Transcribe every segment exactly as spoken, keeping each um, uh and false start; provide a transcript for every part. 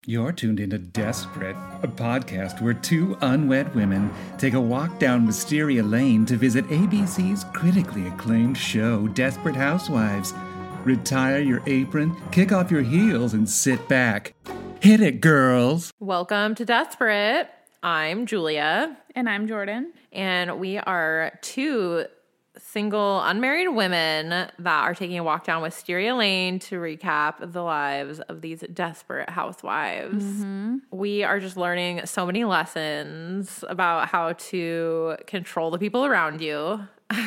You're tuned into Desperate, a podcast where two unwed women take a walk down Wisteria Lane to visit A B C's critically acclaimed show, Desperate Housewives. Retire your apron, kick off your heels, and sit back. Hit it, girls! Welcome to Desperate. I'm Julia. And I'm Jordan. And we are two single, unmarried women that are taking a walk down Wisteria Lane to recap the lives of these desperate housewives. Mm-hmm. We are just learning so many lessons about how to control the people around you.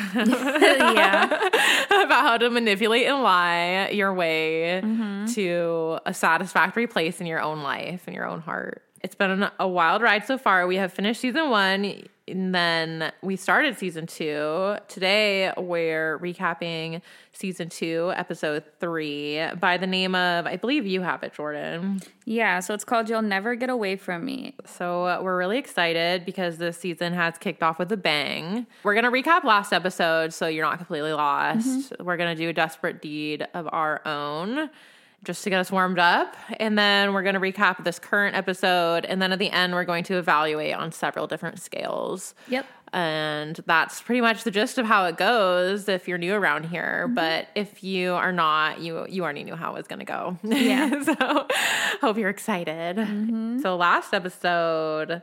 Yeah. About how to manipulate and lie your way mm-hmm. to a satisfactory place in your own life, in your own heart. It's been a wild ride so far. We have finished season one, and then we started season two. Today, we're recapping season two, episode three, by the name of, I believe you have it, Jordan. Yeah, so it's called You'll Never Get Away From Me. So uh, we're really excited because this season has kicked off with a bang. We're going to recap last episode so you're not completely lost. Mm-hmm. We're going to do a desperate deed of our own, just to get us warmed up. And then we're going to recap this current episode. And then at the end, we're going to evaluate on several different scales. Yep. And that's pretty much the gist of how it goes if you're new around here. Mm-hmm. But if you are not, you you already knew how it was going to go. Yeah. So hope you're excited. Mm-hmm. So last episode,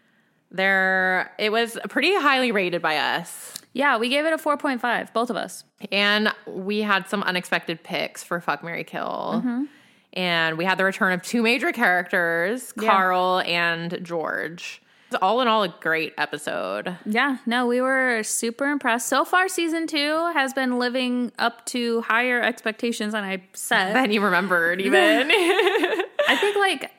there it was pretty highly rated by us. Yeah, we gave it a four point five, both of us. And we had some unexpected picks for Fuck, Marry, Kill. Mm-hmm. And we had the return of two major characters, yeah. Carl and George. It's all in all a great episode. Yeah, no, we were super impressed. So far, season two has been living up to higher expectations than I set. Than you remembered, even. I think, like,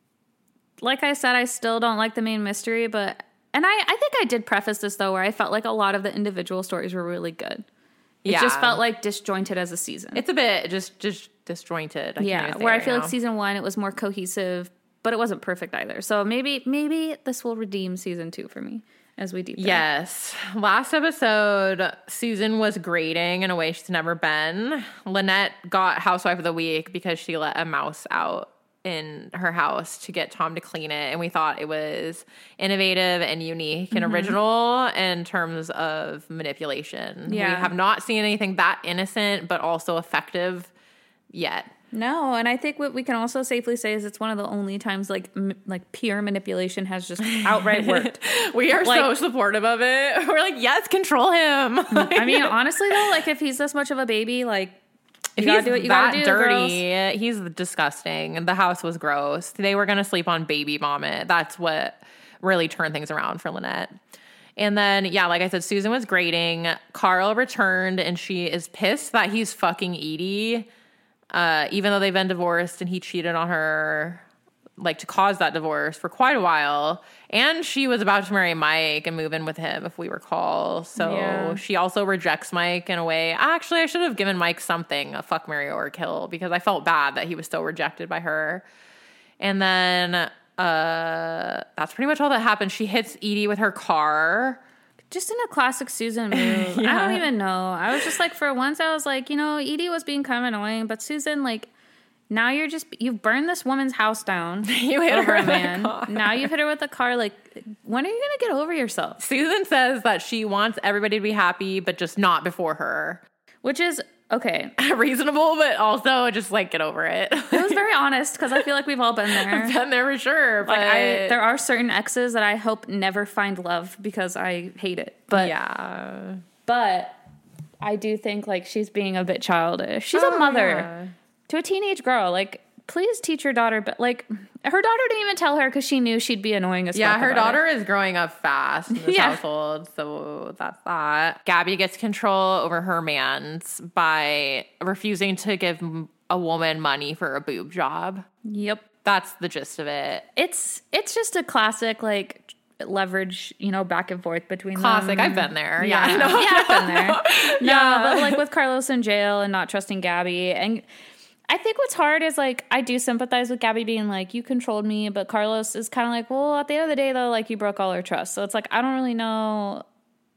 like I said, I still don't like the main mystery, but... And I, I think I did preface this, though, where I felt like a lot of the individual stories were really good. It yeah. just felt like disjointed as a season. It's a bit just just disjointed. I yeah, where I feel now. like season one, it was more cohesive, but it wasn't perfect either. So maybe maybe this will redeem season two for me as we deep dive. Yes. Last episode, Susan was grading in a way she's never been. Lynette got Housewife of the Week because she let a mouse out in her house to get Tom to clean it, and we thought it was innovative and unique and mm-hmm. original in terms of manipulation. Yeah. We have not seen anything that innocent but also effective yet. No, and I think what we can also safely say is it's one of the only times like m- like pure manipulation has just outright worked. We are like, so supportive of it. We're like, yes, control him. I mean, honestly though, like if he's this much of a baby, like if you he's do what you that do, dirty, girls. He's disgusting. The house was gross. They were going to sleep on baby vomit. That's what really turned things around for Lynette. And then, yeah, like I said, Susan was grading. Carl returned, and she is pissed that he's fucking Edie, uh, even though they've been divorced and he cheated on her, like, to cause that divorce for quite a while. And she was about to marry Mike and move in with him, if we recall. So yeah. She also rejects Mike in a way. Actually, I should have given Mike something, a fuck, marry, or kill, because I felt bad that he was so rejected by her. And then uh, that's pretty much all that happened. She hits Edie with her car. Just in a classic Susan move. Yeah. I don't even know. I was just like, for once, I was like, you know, Edie was being kind of annoying, but Susan, like, now you're just, you've burned this woman's house down. You hit her with man. a car. Now you've hit her with a car. Like, when are you going to get over yourself? Susan says that she wants everybody to be happy, but just not before her. Which is, okay. Reasonable, but also just, like, get over it. It was very honest, because I feel like we've all been there. I've been there for sure. But like, I, there are certain exes that I hope never find love because I hate it. But yeah. But I do think, like, she's being a bit childish. She's oh, a mother. Yeah. To a teenage girl, like, please teach your daughter, but, like, her daughter didn't even tell her because she knew she'd be annoying as yeah, fuck. Yeah, her daughter it. is growing up fast in this yeah. household, so that's that. Gabby gets control over her mans by refusing to give a woman money for a boob job. Yep. That's the gist of it. It's it's just a classic, like, leverage, you know, back and forth between classic. them. I've been there. Yeah, Yeah, no. yeah I've been there. No, yeah. But, like, with Carlos in jail and not trusting Gabby, and I think what's hard is, like, I do sympathize with Gabby being like, you controlled me, but Carlos is kind of like, well, at the end of the day, though, like, you broke all her trust. So it's like, I don't really know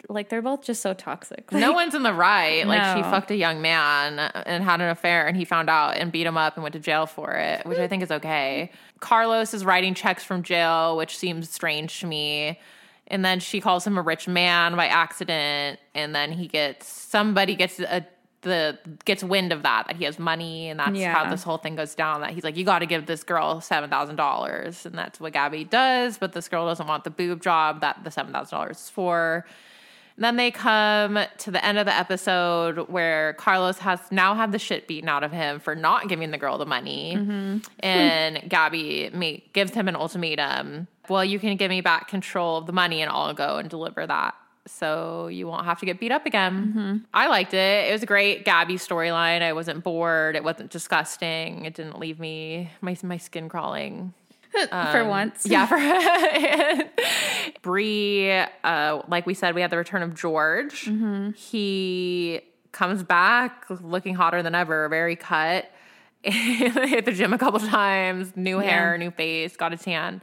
like they're both just so toxic. Like, no one's in the right. Like no. she fucked a young man and had an affair and he found out and beat him up and went to jail for it, which I think is okay. Carlos is writing checks from jail, which seems strange to me. And then she calls him a rich man by accident. And then he gets, somebody gets a, the, gets wind of that, that he has money. And that's yeah. how this whole thing goes down, that he's like, you got to give this girl seven thousand dollars. And that's what Gabby does. But this girl doesn't want the boob job that the seven thousand dollars is for. And then they come to the end of the episode where Carlos has now had the shit beaten out of him for not giving the girl the money. Mm-hmm. And Gabby make, gives him an ultimatum. Well, you can give me back control of the money and I'll go and deliver that. So you won't have to get beat up again. Mm-hmm. I liked it. It was a great Gabby storyline. I wasn't bored. It wasn't disgusting. It didn't leave me, my, my skin crawling. Um, for once. Yeah. For Bree, uh, like we said, we had the return of George. Mm-hmm. He comes back looking hotter than ever, very cut. Hit the gym a couple times, new yeah. hair, new face, got a tan.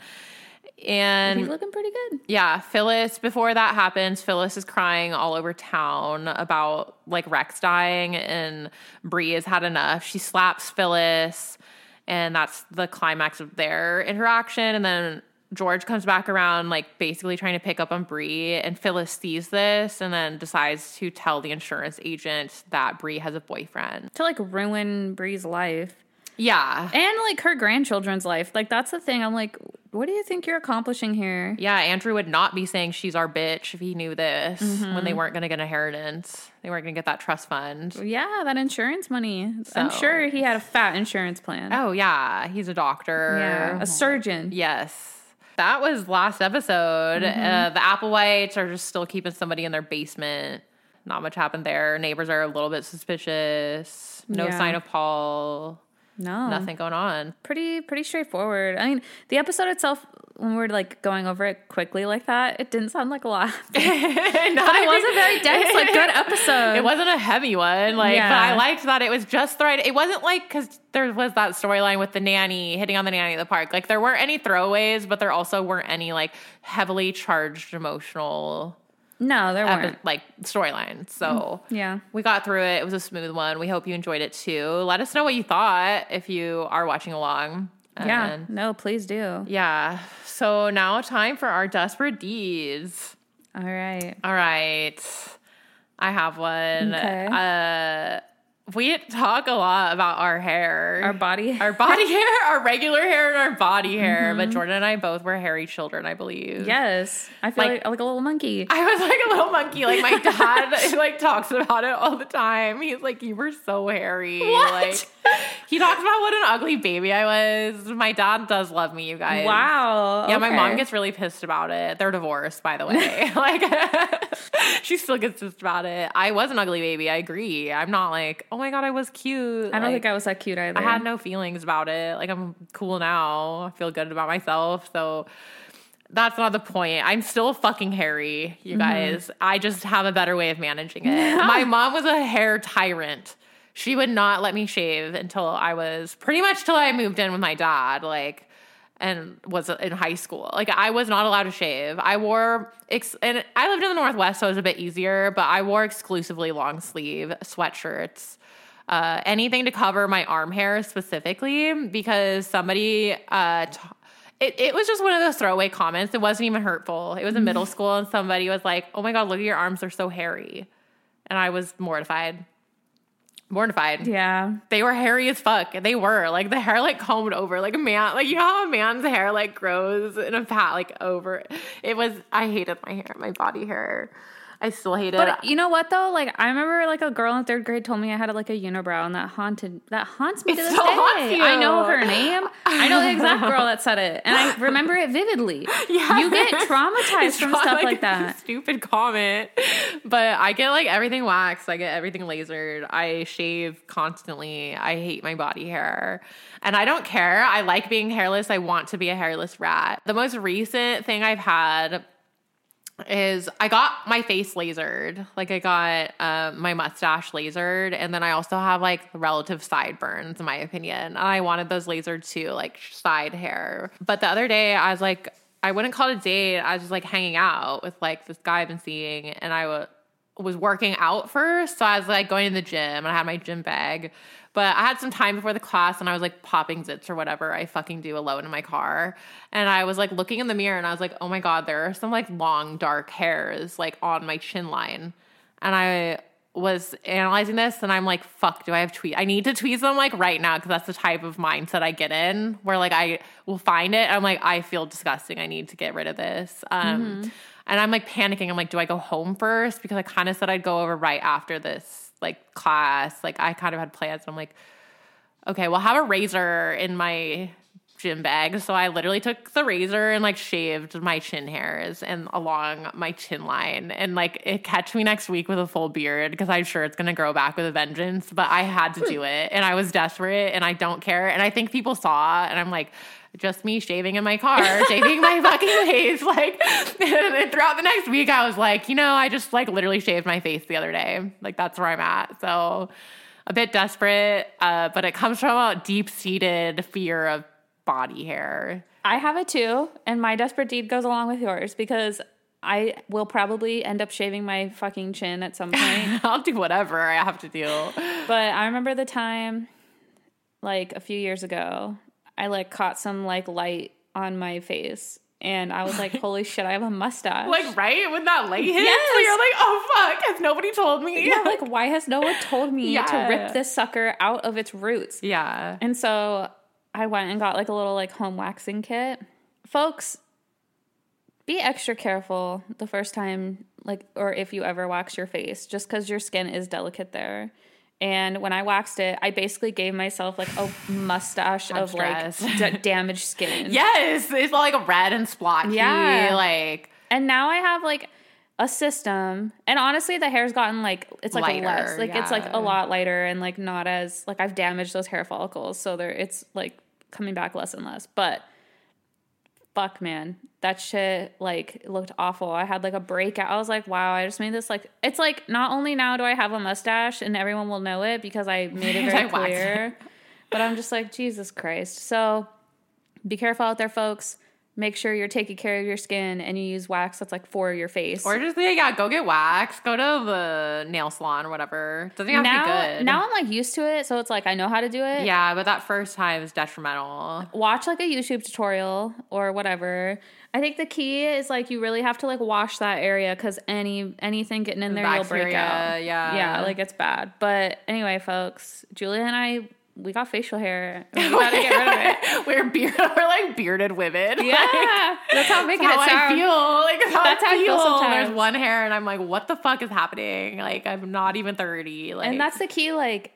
And he's looking pretty good. Yeah. Phyllis, before that happens, Phyllis is crying all over town about like Rex dying, and Bree has had enough. She slaps Phyllis. And that's the climax of their interaction. And then George comes back around, like, basically trying to pick up on Bree. And Phyllis sees this and then decides to tell the insurance agent that Bree has a boyfriend. To, like, ruin Bree's life. Yeah. And, like, her grandchildren's life. Like, that's the thing. I'm like, what do you think you're accomplishing here? Yeah, Andrew would not be saying she's our bitch if he knew this mm-hmm. when they weren't going to get an inheritance. They weren't going to get that trust fund. Yeah, that insurance money. So. I'm sure he had a fat insurance plan. Oh, yeah. He's a doctor. Yeah, a surgeon. Yes. That was last episode. Mm-hmm. Uh, the Applewhites are just still keeping somebody in their basement. Not much happened there. Neighbors are a little bit suspicious. No yeah. sign of Paul. No. Nothing going on. Pretty pretty straightforward. I mean, the episode itself, when we're like going over it quickly like that, it didn't sound like a lot. But it was a very dense, like good episode. It wasn't a heavy one. Like, yeah. But I liked that it was just the right. It wasn't like, because there was that storyline with the nanny, hitting on the nanny at the park. Like, there weren't any throwaways, but there also weren't any like heavily charged emotional No, there weren't. Like, storylines. So, yeah. We got through it. It was a smooth one. We hope you enjoyed it, too. Let us know what you thought if you are watching along. Yeah. And, no, please do. Yeah. So, now time for our Desperate Deeds. All right. All right. I have one. Okay. Uh... We talk a lot about our hair. Our body Our body hair, our regular hair, and our body hair. Mm-hmm. But Jordan and I both were hairy children, I believe. Yes. I feel like, like, like a little monkey. I was like a little monkey. Like, my dad like talks about it all the time. He's like, you were so hairy. What? Like, he talks about what an ugly baby I was. My dad does love me, you guys. Wow. Yeah, okay. my mom gets really pissed about it. They're divorced, by the way. Like, she still gets pissed about it. I was an ugly baby. I agree. I'm not like, oh my God, I was cute. I don't like, think I was that cute either. I had no feelings about it. Like, I'm cool now. I feel good about myself. So that's not the point. I'm still fucking hairy, you guys. Mm-hmm. I just have a better way of managing it. My mom was a hair tyrant. She would not let me shave until I was pretty much till I moved in with my dad. Like, and was in high school. Like, I was not allowed to shave. I wore, ex- and I lived in the Northwest, so it was a bit easier, but I wore exclusively long sleeve sweatshirts. Uh, anything to cover my arm hair specifically, because somebody, uh, t- it, it was just one of those throwaway comments. It wasn't even hurtful. It was in middle school, and somebody was like, oh my God, look at your arms. They're so hairy. And I was mortified. Mortified. Yeah. They were hairy as fuck. They were. Like, the hair, like, combed over. Like, a man, like, you know how a man's hair, like, grows in a pat, like, over. It was, I hated my hair, my body hair. I still hate but it. But you know what, though? Like, I remember, like, a girl in third grade told me I had, like, a unibrow, and that haunted, that haunts me it to this still day. Haunts you. I know her name. I know the exact girl that said it, and I remember it vividly. Yeah. You get traumatized it's from tra- stuff like, like that. Stupid comment. But I get, like, everything waxed. I get everything lasered. I shave constantly. I hate my body hair. And I don't care. I like being hairless. I want to be a hairless rat. The most recent thing I've had is I got my face lasered. Like, I got um, my mustache lasered, and then I also have, like, relative sideburns, in my opinion. And I wanted those lasered too, like, side hair. But the other day, I was like, I wouldn't call it a date. I was just like hanging out with like this guy I've been seeing, and I w- was working out first. So I was like going to the gym, and I had my gym bag. But I had some time before the class, and I was like popping zits or whatever I fucking do alone in my car. And I was like looking in the mirror, and I was like, oh my God, there are some like long dark hairs like on my chin line. And I was analyzing this, and I'm like, fuck, do I have tweet? I need to tweeze them like right now, because that's the type of mindset I get in, where like I will find it. And I'm like, I feel disgusting. I need to get rid of this. Um, mm-hmm. And I'm like panicking. I'm like, do I go home first? Because I kind of said I'd go over right after this like class. Like I kind of had plans. I'm like, okay, well, I have a razor in my gym bag. So I literally took the razor and like shaved my chin hairs and along my chin line. And like it catch me next week with a full beard, because I'm sure it's going to grow back with a vengeance. But I had to do it, and I was desperate, and I don't care. And I think people saw, and I'm like, just me shaving in my car, shaving my fucking face. Like, and throughout the next week, I was like, you know, I just like literally shaved my face the other day. Like, that's where I'm at. So a bit desperate, uh, but it comes from a deep-seated fear of body hair. I have it too, and my desperate deed goes along with yours, because I will probably end up shaving my fucking chin at some point. I'll do whatever I have to do. But I remember the time, like a few years ago, I like caught some like light on my face, and I was like, holy shit, I have a mustache. Like, right? When that light hits, yes. So you're like, oh fuck, has nobody told me? Yeah, like why has no one told me yeah. to rip this sucker out of its roots? Yeah. And so I went and got like a little like home waxing kit. Folks, be extra careful the first time, like, or if you ever wax your face, just because your skin is delicate there. And when I waxed it, I basically gave myself like a mustache of stressed. like d- damaged skin. Yes, it's all like red and splotchy. Yeah, like. And now I have like a system, and honestly, the hair's gotten like it's like lighter, a less, like yeah. it's like a lot lighter, and like not as like I've damaged those hair follicles, so they're it's like coming back less and less. But fuck, man, that shit like looked awful. I had like a breakout. I was like, wow, I just made this like it's like not only now do I have a mustache and everyone will know it because I made it very clear, but I'm just like, Jesus Christ. So be careful out there, folks. Make sure you're taking care of your skin and you use wax that's like for your face. Or just, yeah, go get wax. Go to the nail salon or whatever. Doesn't have now, to be good. Now I'm like used to it, so it's like I know how to do it. Yeah, but that first time is detrimental. Watch like a YouTube tutorial or whatever. I think the key is like you really have to like wash that area, because any anything getting in there, Bacteria, you'll break out. Yeah. Yeah, like it's bad. But anyway, folks, Julia and I, we got facial hair. We gotta get rid of it. We're beard, we're like bearded women. Yeah, like, that's how I'm making that's it how sound. I feel. Like that's how, that's I, how feel. I feel sometimes. There's one hair, and I'm like, what the fuck is happening? Like I'm not even thirty. Like, and that's the key. Like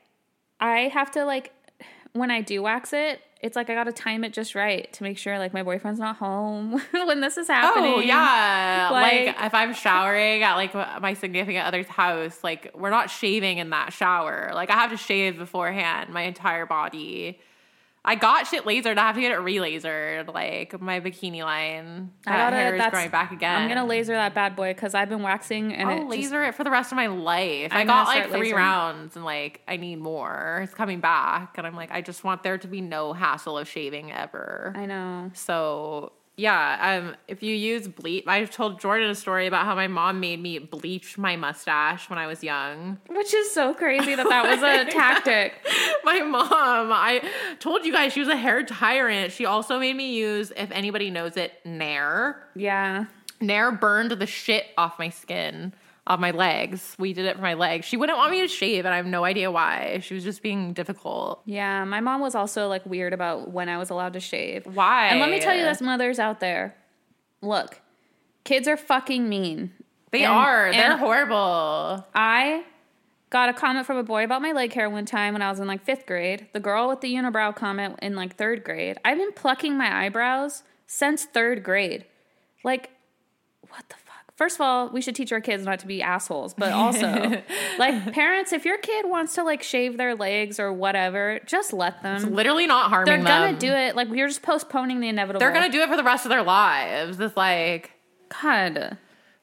I have to like when I do wax it, it's like I gotta time it just right to make sure like my boyfriend's not home when this is happening. Oh yeah, like, like if I'm showering at like my significant other's house, like we're not shaving in that shower. Like I have to shave beforehand my entire body. I got shit lasered. I have to get it re-lasered. Like my bikini line, that I gotta, hair is that's, growing back again. I'm gonna laser that bad boy because I've been waxing and I'll it laser just, it for the rest of my life. I'm I got like start three lasering. rounds and like I need more. It's coming back, and I'm like, I just want there to be no hassle of shaving ever. I know. So yeah, um, if you use bleach, I told Jordan a story about how my mom made me bleach my mustache when I was young. Which is so crazy that that was a tactic. My mom, I told you guys she was a hair tyrant. She also made me use, if anybody knows it, Nair. Yeah. Nair burned the shit off my skin, off my legs. We did it for my legs. She wouldn't want me to shave, and I have no idea why. She was just being difficult. Yeah, my mom was also like weird about when I was allowed to shave. Why? And let me tell you this, mothers out there. Look, kids are fucking mean. They and, are. They're and horrible. I got a comment from a boy about my leg hair one time when I was in like fifth grade. The girl with the unibrow comment in like third grade. I've been plucking my eyebrows since third grade. Like, what the fuck? First of all, we should teach our kids not to be assholes, but also, like, parents, if your kid wants to, like, shave their legs or whatever, just let them. It's literally not harming They're them. They're gonna do it. Like, you're just postponing the inevitable. They're gonna do it for the rest of their lives. It's like... God.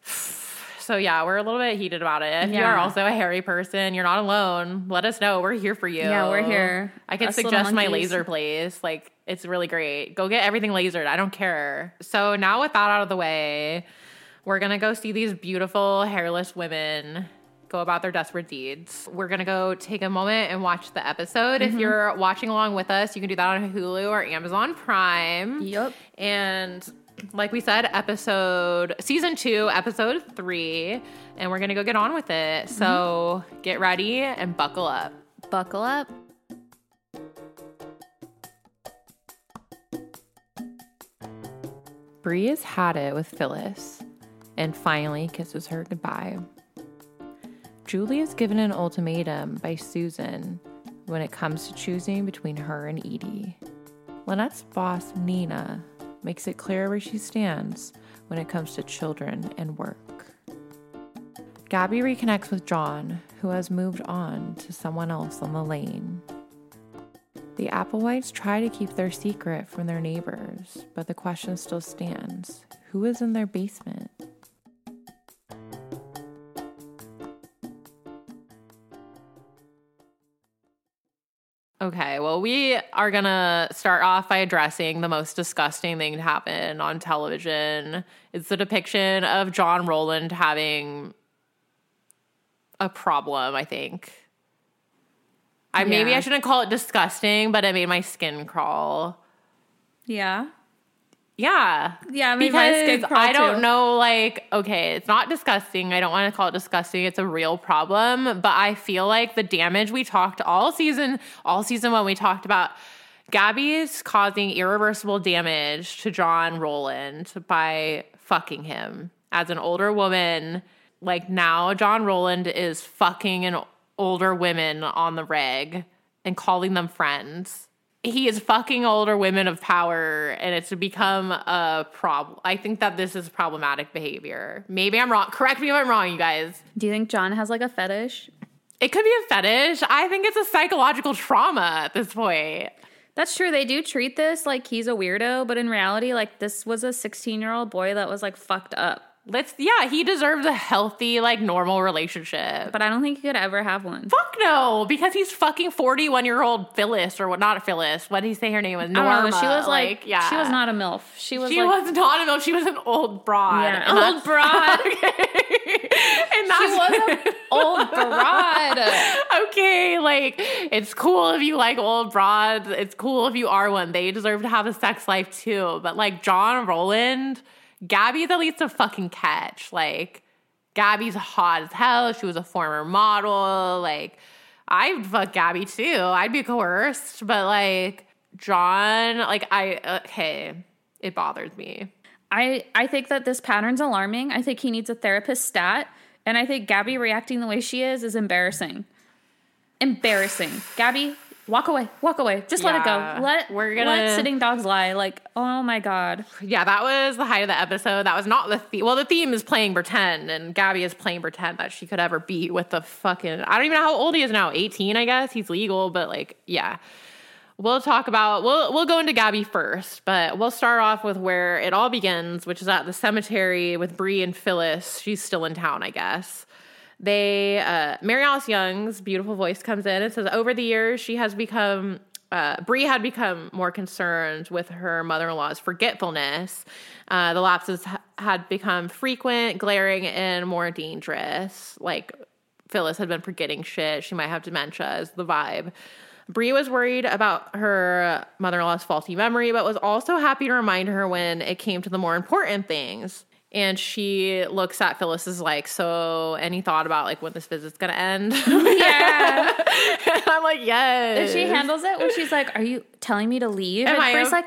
So, yeah, we're a little bit heated about it. If yeah. you are also a hairy person, you're not alone. Let us know. We're here for you. Yeah, we're here. I can Us suggest my laser place. Like, It's really great. Go get everything lasered. I don't care. So now with that out of the way, we're going to go see these beautiful hairless women go about their desperate deeds. We're going to go take a moment and watch the episode. Mm-hmm. If you're watching along with us, you can do that on Hulu or Amazon Prime. Yep. And like we said, episode, season two, episode three, and we're going to go get on with it. Mm-hmm. So get ready and buckle up. Buckle up. Bree has had it with Phyllis and finally kisses her goodbye. Julie is given an ultimatum by Susan when it comes to choosing between her and Edie. Lynette's boss, Nina, makes it clear where she stands when it comes to children and work. Gabby reconnects with John, who has moved on to someone else on the lane. The Applewhites try to keep their secret from their neighbors, but the question still stands. Who is in their basement? Okay, well, we are going to start off by addressing the most disgusting thing to happen on television. It's the depiction of John Rowland having a problem, I think. I yeah. Maybe I shouldn't call it disgusting, but it made my skin crawl. Yeah. Yeah. Yeah, it made my skin crawl I don't too. know, like, okay, it's not disgusting. I don't want to call it disgusting. It's a real problem. But I feel like the damage we talked all season, all season one, we talked about Gabby's causing irreversible damage to John Rowland by fucking him. As an older woman, like now John Rowland is fucking an older women on the reg and calling them friends. He is fucking older women of power, and it's become a problem. I think that this is problematic behavior. Maybe I'm wrong. Correct me if I'm wrong, you guys. Do you think John has like a fetish? It could be a fetish. I think it's a psychological trauma at this point. That's true. They do treat this like he's a weirdo, but in reality, like this was a sixteen-year-old boy that was like fucked up. Let's, yeah, he deserves a healthy, like, normal relationship. But I don't think he could ever have one. Fuck no, because he's fucking forty-one-year-old Phyllis, or what, not Phyllis. What did he say her name was? Norma. Know, she was like, like, yeah. She was not a MILF. She was She like, was not a MILF. She was an old broad. Yeah, an old broad. Okay. And that's, she was an old broad. Okay, like, it's cool if you like old broads. It's cool if you are one. They deserve to have a sex life, too. But, like, John Rowland... Gabby's at least a fucking catch. Like, Gabby's hot as hell. She was a former model. Like, I'd fuck Gabby too. I'd be coerced. But, like, John, like, I, okay, it bothers me. I, I think that this pattern's alarming. I think he needs a therapist stat. And I think Gabby reacting the way she is is embarrassing. Embarrassing. Gabby, walk away. Walk away. Just yeah, let it go. Let, We're gonna, let sitting dogs lie. Like, oh my God. Yeah, that was the height of the episode. That was not the theme. Well, the theme is playing pretend, and Gabby is playing pretend that she could ever beat with the fucking... I don't even know how old he is now. eighteen, I guess. He's legal, but like, yeah. We'll talk about... We'll, we'll go into Gabby first, but we'll start off with where it all begins, which is at the cemetery with Bree and Phyllis. She's still in town, I guess. They, uh, Mary Alice Young's beautiful voice comes in and says, over the years, she has become, uh, Bree had become more concerned with her mother-in-law's forgetfulness. Uh, the lapses ha- had become frequent, glaring, and more dangerous. Like, Phyllis had been forgetting shit. She might have dementia is the vibe. Bree was worried about her mother-in-law's faulty memory, but was also happy to remind her when it came to the more important things. And she looks at Phyllis as like, so any thought about like when this visit's gonna end? Yeah. And I'm like, yes. And she handles it when she's like, are you telling me to leave? Am and Bree's like,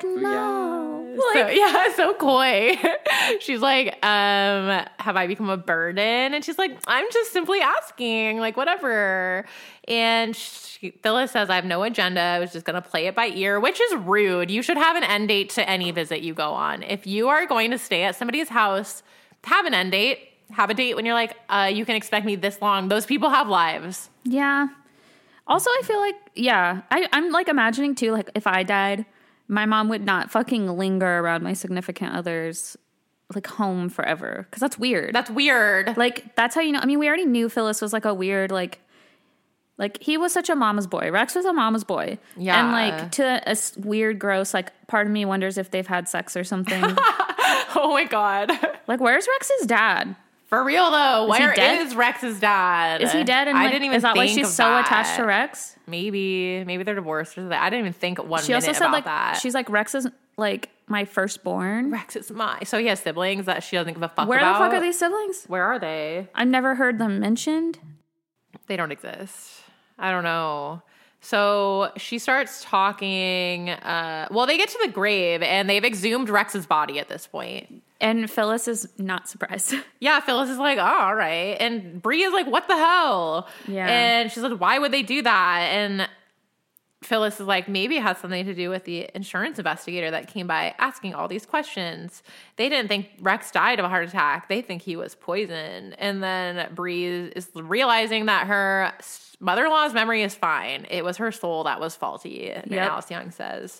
no. Yeah. Like, so, yeah, so coy. She's like, um, have I become a burden? And she's like, I'm just simply asking, like, whatever. And she, Phyllis says, I have no agenda. I was just going to play it by ear, which is rude. You should have an end date to any visit you go on. If you are going to stay at somebody's house, have an end date. Have a date when you're like, uh, you can expect me this long. Those people have lives. Yeah. Also, I feel like, yeah, I, I'm like imagining too, like if I died, my mom would not fucking linger around my significant other's like home forever. Cause that's weird. That's weird. Like, that's how you know. I mean, we already knew Phyllis was like a weird, like, Like, he was such a mama's boy. Rex was a mama's boy. Yeah. And, like, to a s- weird, gross, like, part of me wonders if they've had sex or something. Oh, my God. Like, where's Rex's dad? For real, though. Is Where he dead? is Rex's dad? Is he dead? And, I like, didn't even is that think why she's of so that. attached to Rex? Maybe. Maybe they're divorced or something. I didn't even think one She minute also said, about like, that. she's like, Rex is, like, my firstborn. Rex is my... So he has siblings that she doesn't give a fuck Where about? the fuck are these siblings? Where are they? I've never heard them mentioned. They don't exist. I don't know. So she starts talking. Uh, well, they get to the grave and they've exhumed Rex's body at this point. And Phyllis is not surprised. Yeah, Phyllis is like, oh, all right. And Bree is like, what the hell? Yeah. And she's like, why would they do that? And Phyllis is like, maybe it has something to do with the insurance investigator that came by asking all these questions. They didn't think Rex died of a heart attack. They think he was poisoned. And then Bree is realizing that her mother-in-law's memory is fine. It was her soul that was faulty, Mary Yep. Alice Young says.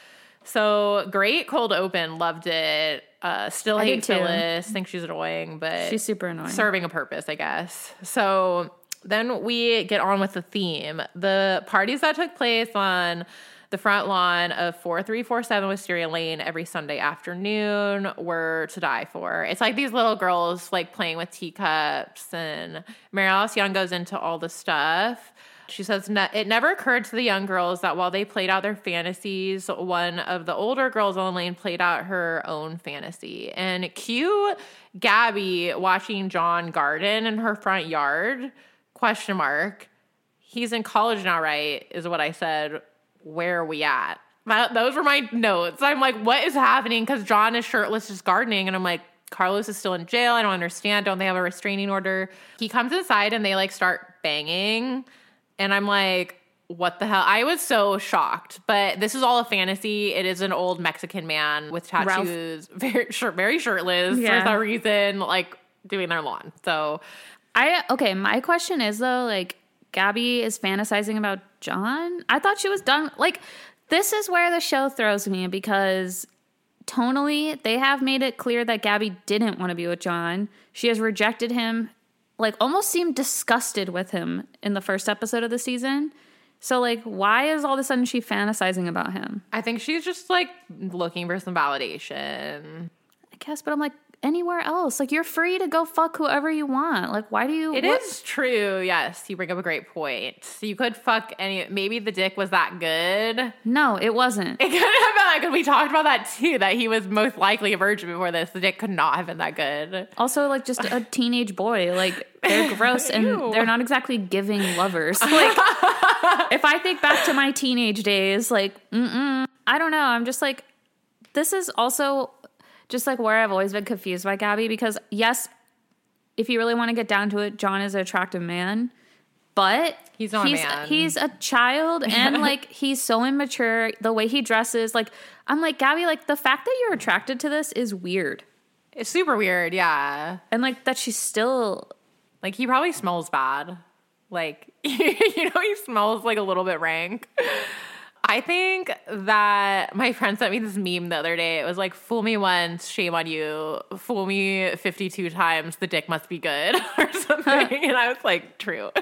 So great cold open. Loved it. Uh, still I hate did too. Phyllis. Think she's annoying, but She's super annoying. serving a purpose, I guess. So then we get on with the theme. The parties that took place on the front lawn of four three four seven Wisteria Lane every Sunday afternoon were to die for. It's like these little girls like playing with teacups, and Mary Alice Young goes into all the stuff. She says ne- it never occurred to the young girls that while they played out their fantasies, one of the older girls on the lane played out her own fantasy. And cue Gabby watching John garden in her front yard, question mark. He's in college now, right, is what I said. Where are we at? That, those were my notes. I'm like, what is happening? Because John is shirtless just gardening. And I'm like, Carlos is still in jail. I don't understand. Don't they have a restraining order? He comes inside and they like start banging. And I'm like, what the hell? I was so shocked. But this is all a fantasy. It is an old Mexican man with tattoos, very, shir- very shirtless Yeah. for some reason, like doing their lawn. So I okay, my question is though, like, Gabby is fantasizing about John? I thought she was done. Like, this is where the show throws me because tonally, they have made it clear that Gabby didn't want to be with John. She has rejected him, like, almost seemed disgusted with him in the first episode of the season. So, like, why is all of a sudden she fantasizing about him? I think she's just like looking for some validation. I guess, but I'm like, anywhere else. Like, you're free to go fuck whoever you want. Like, why do you... It what- is true. Yes, you bring up a great point. So you could fuck any... Maybe the dick was that good. No, it wasn't. It could have been that good. We talked about that too, that he was most likely a virgin before this. The dick could not have been that good. Also, like, just a teenage boy. Like, they're gross and Ew. they're not exactly giving lovers. Like, if I think back to my teenage days, like, mm-mm, I don't know. I'm just like, this is also just like where I've always been confused by Gabby because, yes, if you really want to get down to it, John is an attractive man, but He's not a he's, man. he's a child and, like, he's so immature. The way he dresses, like, I'm like, Gabby, like, the fact that you're attracted to this is weird. It's super weird, yeah. And, like, that she's still... Like, he probably smells bad. Like, you know, he smells like a little bit rank. I think that my friend sent me this meme the other day. It was like, fool me once, shame on you. Fool me fifty-two times, the dick must be good or something. And I was like, true.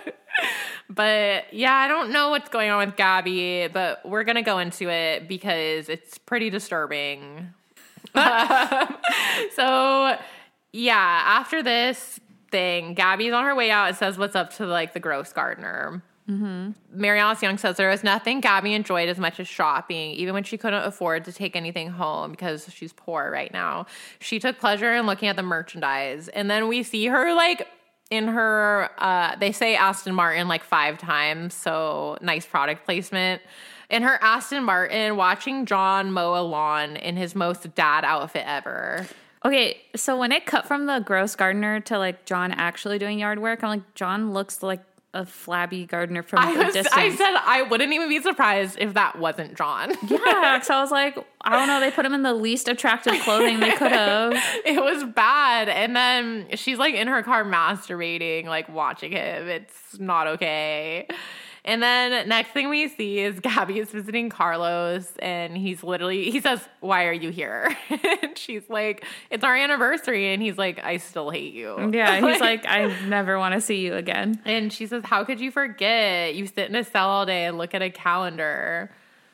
But yeah, I don't know what's going on with Gabby, but we're going to go into it because it's pretty disturbing. um, so yeah, after this thing, Gabby's on her way out and says what's up to like the gross gardener. Mm-hmm. Mary Alice Young says there was nothing Gabby enjoyed as much as shopping, even when she couldn't afford to take anything home because she's poor right now. She took pleasure in looking at the merchandise. And then we see her like in her, uh, they say Aston Martin like five times, so nice product placement. In her Aston Martin, watching John mow a lawn in his most dad outfit ever. Okay, so when it cut from the gross gardener to, like, John actually doing yard work, I'm like, John looks like a flabby gardener from I a was, distance. I said I wouldn't even be surprised if that wasn't John. Yeah, so I was like, I don't know, they put him in the least attractive clothing they could have. It was bad. And then she's like in her car masturbating, like watching him. It's not okay. And then next thing we see is Gabby is visiting Carlos, and he's literally, he says, why are you here? And she's like, it's our anniversary. And he's like, I still hate you. Yeah, he's like, I never want to see you again. And she says, how could you forget? You sit in a cell all day and look at a calendar.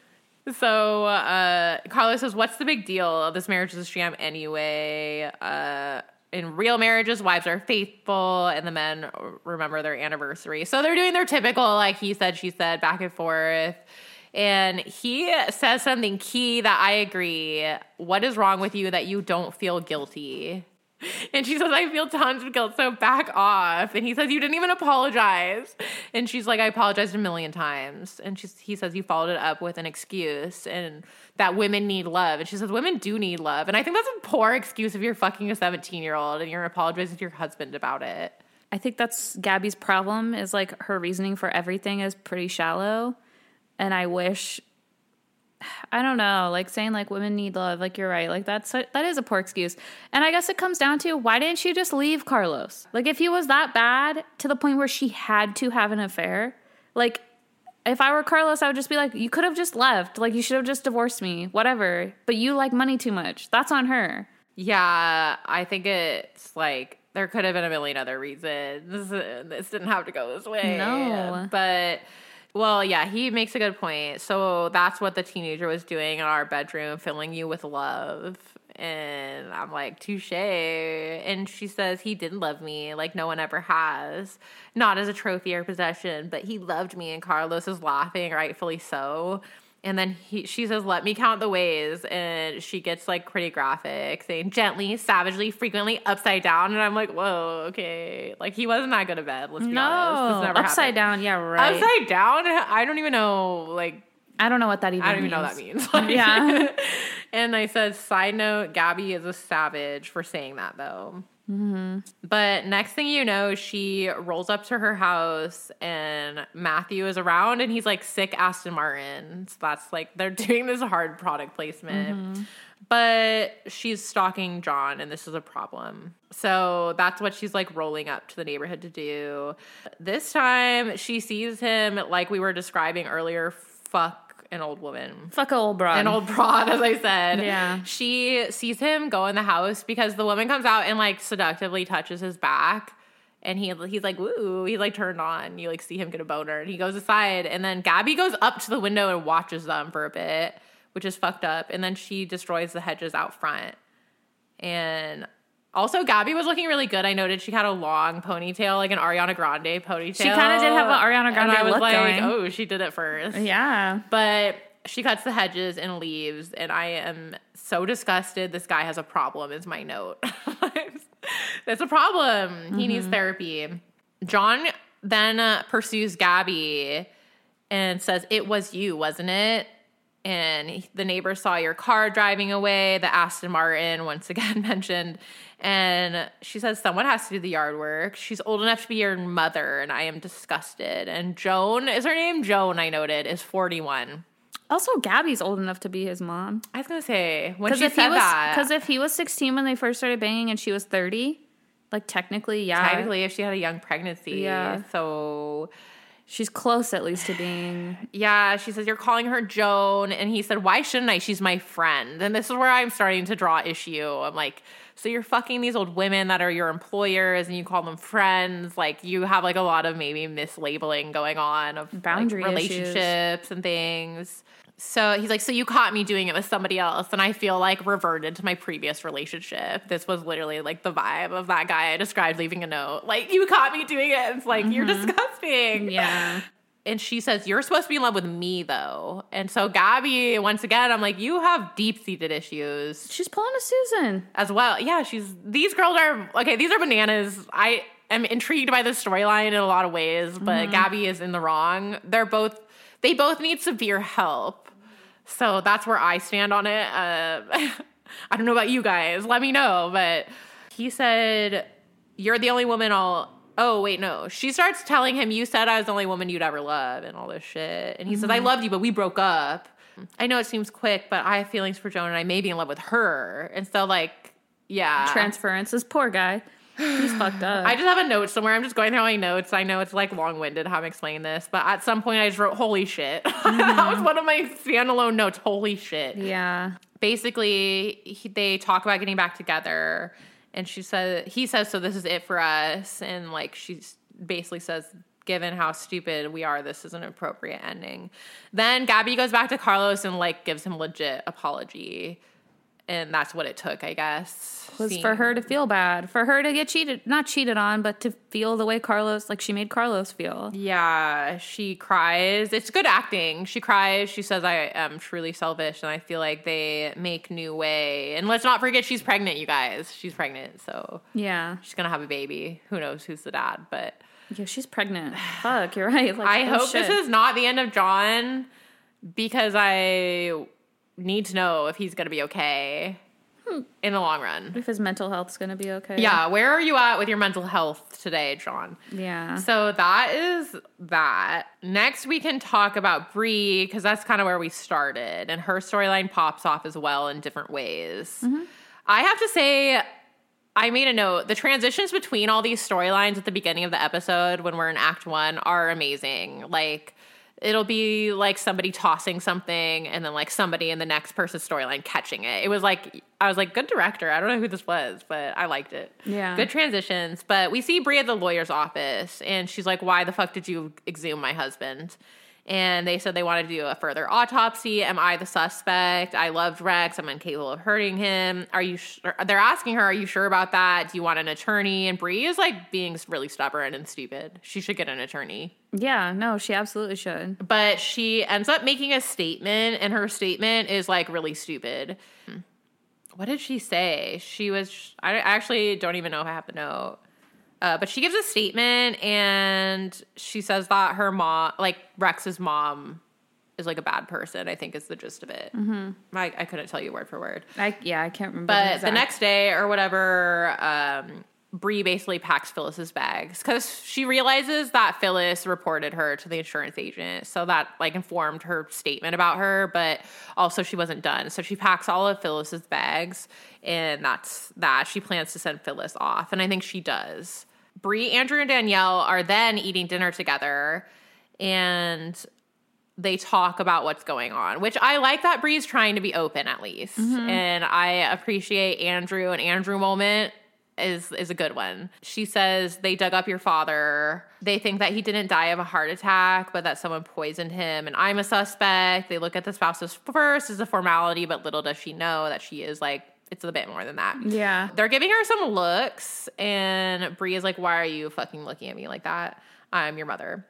So uh, Carlos says, what's the big deal? This marriage is a sham anyway. Uh In real marriages, wives are faithful, and the men remember their anniversary. So they're doing their typical, like he said, she said, back and forth. And he says something key that I agree. What is wrong with you that you don't feel guilty? And she says, I feel tons of guilt, so back off. And he says, you didn't even apologize. And she's like, I apologized a million times. And she's, he says, you followed it up with an excuse and that women need love. And she says, women do need love. And I think that's a poor excuse if you're fucking a seventeen-year-old and you're apologizing to your husband about it. I think that's Gabby's problem is like her reasoning for everything is pretty shallow. And I wish... I don't know, like saying like women need love, like you're right, like that's a, that is a poor excuse. And I guess it comes down to, why didn't you just leave Carlos? Like if he was that bad to the point where she had to have an affair, like if I were Carlos, I would just be like, you could have just left, like you should have just divorced me, whatever, but you like money too much, that's on her. Yeah, I think it's like there could have been a million other reasons. This didn't have to go this way. No. But well, yeah, he makes a good point. So that's what the teenager was doing in our bedroom, filling you with love. And I'm like, touche. And she says, he didn't love me like no one ever has. Not as a trophy or possession, but he loved me. And Carlos is laughing, rightfully so. And then he, she says, let me count the ways. And she gets like pretty graphic, saying gently, savagely, frequently, upside down. And I'm like, whoa, okay. Like he wasn't that good at bed. Let's be no, honest. This never upside happened. down. Yeah, right. Upside down? I don't even know. Like, I don't know what that even means. I don't even know what that means. Like, yeah. And I said, side note, Gabby is a savage for saying that though. Mm-hmm. But next thing you know, she rolls up to her house and Matthew is around and he's like sick Aston Martin. So that's like, they're doing this hard product placement. Mm-hmm. But she's stalking John and this is a problem. So that's what she's like rolling up to the neighborhood to do. This time she sees him, like we were describing earlier, fuck an old woman. Fuck an old broad. An old broad, as I said. Yeah. She sees him go in the house because the woman comes out and like seductively touches his back. And he he's like, woo, he's like turned on. You like see him get a boner. And he goes aside. And then Gabby goes up to the window and watches them for a bit, which is fucked up. And then she destroys the hedges out front. And also, Gabby was looking really good. I noted she had a long ponytail, like an Ariana Grande ponytail. She kind of did have an Ariana Grande and I was look like, going. oh, she did it first. Yeah. But she cuts the hedges and leaves, and I am so disgusted. This guy has a problem, is my note. That's a problem. Mm-hmm. He needs therapy. John then uh, pursues Gabby and says, it was you, wasn't it? And the neighbor saw your car driving away, the Aston Martin, once again mentioned. And she says, someone has to do the yard work. She's old enough to be your mother, and I am disgusted. And Joan, is her name? Joan, I noted, is forty-one. Also, Gabby's old enough to be his mom. I was going to say, when she if said he was, that. Because if he was sixteen when they first started banging and she was thirty, like technically, yeah. Technically, if she had a young pregnancy. Yeah. So... she's close at least to being... Yeah, she says, you're calling her Joan. And he said, why shouldn't I? She's my friend. And this is where I'm starting to draw issue. I'm like, so you're fucking these old women that are your employers and you call them friends. Like, you have like a lot of maybe mislabeling going on of boundary like, relationships issues. And things. So he's like, so you caught me doing it with somebody else. And I feel like reverted to my previous relationship. This was literally like the vibe of that guy I described leaving a note. Like, you caught me doing it. It's like, mm-hmm. You're disgusting. Yeah. And she says, you're supposed to be in love with me, though. And so Gabby, once again, I'm like, you have deep-seated issues. She's pulling a Susan. As well. Yeah, she's, these girls are, okay, these are bananas. I am intrigued by this storyline in a lot of ways, but mm-hmm. Gabby is in the wrong. They're both, they both need severe help. So that's where I stand on it. Uh, I don't know about you guys. Let me know. But he said, you're the only woman I'll... Oh, wait, no. She starts telling him, you said I was the only woman you'd ever love and all this shit. And he mm-hmm. says, I loved you, but we broke up. I know it seems quick, but I have feelings for Joan and I may be in love with her. And so, like, yeah. Transference. This poor guy. He's fucked up. I just have a note somewhere. I'm just going through my notes. I know it's like long-winded how I'm explaining this, but at some point I just wrote, holy shit. Mm-hmm. That was one of my standalone notes. Holy shit. Yeah. Basically, he, they talk about getting back together, and she said, he says, so this is it for us. And like, she basically says, given how stupid we are, this is an appropriate ending. Then Gabby goes back to Carlos and like gives him legit apology. And that's what it took, I guess. Was Seeing. for her to feel bad. For her to get cheated, not cheated on, but to feel the way Carlos, like she made Carlos feel. Yeah, she cries. It's good acting. She cries. She says, I am truly selfish, and I feel like they make new way. And let's not forget she's pregnant, you guys. She's pregnant, so yeah. she's going to have a baby. Who knows who's the dad, but... Yeah, she's pregnant. Fuck, you're right. Like, I oh, hope shit. this is not the end of John, because I... need to know if he's going to be okay hmm. in the long run. If his mental health's going to be okay. Yeah, where are you at with your mental health today, John? Yeah. So that is that. Next, we can talk about Bree, because that's kind of where we started, and her storyline pops off as well in different ways. Mm-hmm. I have to say, I made a note. The transitions between all these storylines at the beginning of the episode when we're in Act One are amazing. Like, it'll be like somebody tossing something and then like somebody in the next person's storyline catching it. It was like, I was like, good director. I don't know who this was, but I liked it. Yeah. Good transitions. But we see Bree at the lawyer's office, and she's like, why the fuck did you exhume my husband? And they said they wanted to do a further autopsy. Am I the suspect? I loved Rex. I'm incapable of hurting him. Are you sure? They're asking her, are you sure about that? Do you want an attorney? And Bree is like being really stubborn and stupid. She should get an attorney. Yeah, no, she absolutely should. But she ends up making a statement, and her statement is like really stupid. What did she say? She was, I actually don't even know if I have the note. Uh, but she gives a statement, and she says that her mom, like Rex's mom, is like a bad person, I think is the gist of it. Mm-hmm. I, I couldn't tell you word for word. I Yeah, I can't remember. But the, the next day or whatever, um, Bree basically packs Phyllis's bags because she realizes that Phyllis reported her to the insurance agent. So that like informed her statement about her, but also she wasn't done. So she packs all of Phyllis's bags, and that's that. She plans to send Phyllis off, and I think she does. Bree, Andrew, and Danielle are then eating dinner together, and they talk about what's going on, which I like that Bree's trying to be open at least. Mm-hmm. And I appreciate Andrew. An Andrew moment is is a good one. She says they dug up your father. They think that he didn't die of a heart attack, but that someone poisoned him, and I'm a suspect. They look at the spouses first as a formality, but little does she know that she is like, it's a bit more than that. Yeah. They're giving her some looks, and Bree is like, why are you fucking looking at me like that? I'm your mother.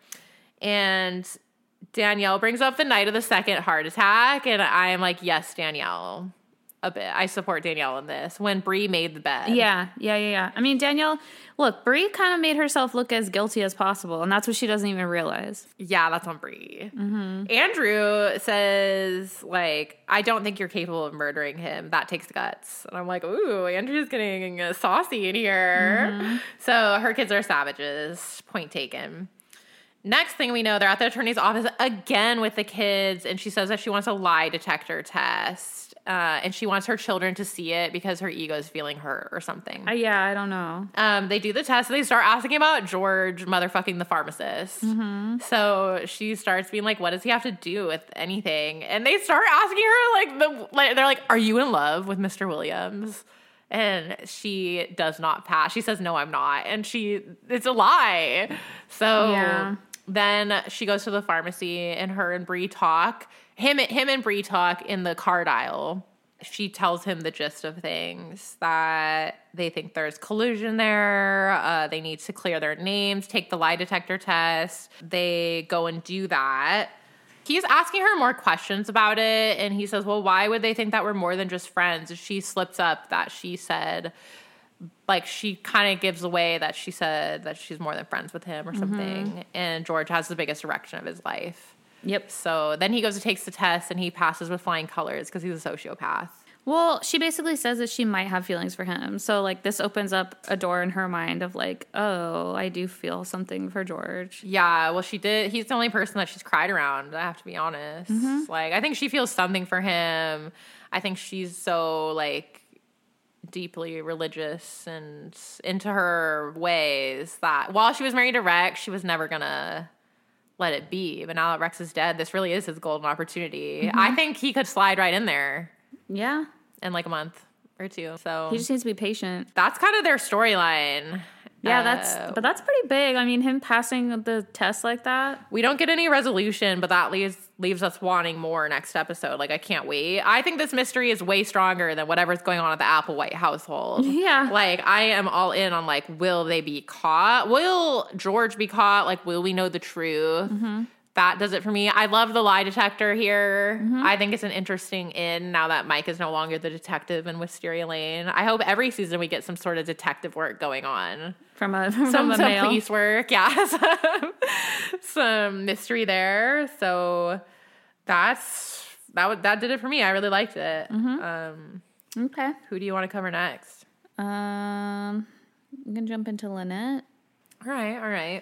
And Danielle brings up the night of the second heart attack, and I am like, yes, Danielle. A bit. I support Danielle in this. When Bree made the bed. Yeah, yeah, yeah, yeah. I mean, Danielle, look, Bree kind of made herself look as guilty as possible, and that's what she doesn't even realize. Yeah, that's on Bree. Mm-hmm. Andrew says, like, I don't think you're capable of murdering him. That takes guts. And I'm like, ooh, Andrew's getting uh, saucy in here. Mm-hmm. So her kids are savages. Point taken. Next thing we know, they're at the attorney's office again with the kids, and she says that she wants a lie detector test. Uh, and she wants her children to see it because her ego is feeling hurt or something. Uh, yeah, I don't know. Um, they do the test. And they start asking about George motherfucking the pharmacist. Mm-hmm. So she starts being like, what does he have to do with anything? And they start asking her, like, the like, they're like, are you in love with Mister Williams? And she does not pass. She says, no, I'm not. And she, it's a lie. So yeah. Then she goes to the pharmacy, and her and Bree talk. Him, him and Bree talk in the card aisle. She tells him the gist of things, that they think there's collusion there. Uh, they need to clear their names, take the lie detector test. They go and do that. He's asking her more questions about it, and he says, well, why would they think that we're more than just friends? And she slips up that she said, like, she kind of gives away that she said that she's more than friends with him or something. Mm-hmm. And George has the biggest erection of his life. Yep. So then he goes and takes the test, and he passes with flying colors because he's a sociopath. Well, she basically says that she might have feelings for him. So, like, this opens up a door in her mind of, like, oh, I do feel something for George. Yeah, well, she did. He's the only person that she's cried around, I have to be honest. Mm-hmm. Like, I think she feels something for him. I think she's so, like, deeply religious and into her ways that while she was married to Rex, she was never gonna let it be. But now that Rex is dead, this really is his golden opportunity. Mm-hmm. I think he could slide right in there. Yeah. In like a month or two. So he just needs to be patient. That's kind of their storyline. Yeah, uh, that's but that's pretty big. I mean, him passing the test like that. We don't get any resolution, but that leaves leaves us wanting more next episode. Like, I can't wait. I think this mystery is way stronger than whatever's going on at the Applewhite household. Yeah. Like, I am all in on, like, will they be caught? Will George be caught? Like, will we know the truth? Mm-hmm. That does it for me. I love the lie detector here. Mm-hmm. I think it's an interesting in now that Mike is no longer the detective in Wisteria Lane. I hope every season we get some sort of detective work going on. From a from some, a some male. police work, yeah. some, some mystery there. So that's that. W- that did it for me. I really liked it. Mm-hmm. Um, okay. Who do you want to cover next? Um, I'm gonna jump into Lynette. All right, all right.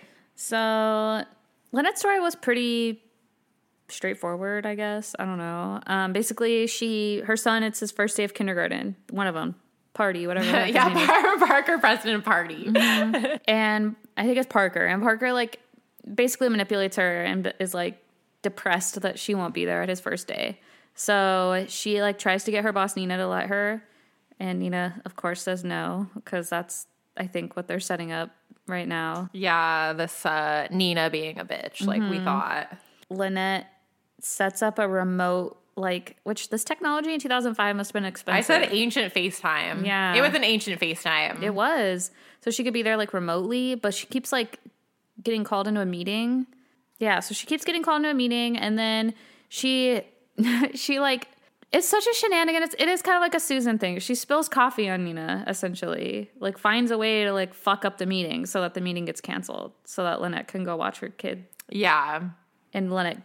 So Lynette's story was pretty straightforward, I guess. I don't know. Um, basically, she her son. It's his first day of kindergarten. One of them. Party, whatever. yeah, Par- Parker Preston Party. Mm-hmm. And I think it's Parker. And Parker, like, basically manipulates her and is, like, depressed that she won't be there at his first day. So she, like, tries to get her boss, Nina, to let her. And Nina, of course, says no, because that's, I think, what they're setting up right now. Yeah, this uh, Nina being a bitch, like mm-hmm. we thought. Lynette sets up a remote, like, which this technology in two thousand five must have been expensive. I said ancient FaceTime. Yeah. It was an ancient FaceTime. It was. So she could be there, like, remotely, but she keeps, like, getting called into a meeting. Yeah, so she keeps getting called into a meeting, and then she, she, like, it's such a shenanigan. It's, it is kind of like a Susan thing. She spills coffee on Nina, essentially. Like, finds a way to, like, fuck up the meeting so that the meeting gets canceled so that Lynette can go watch her kid. Yeah. And Lynette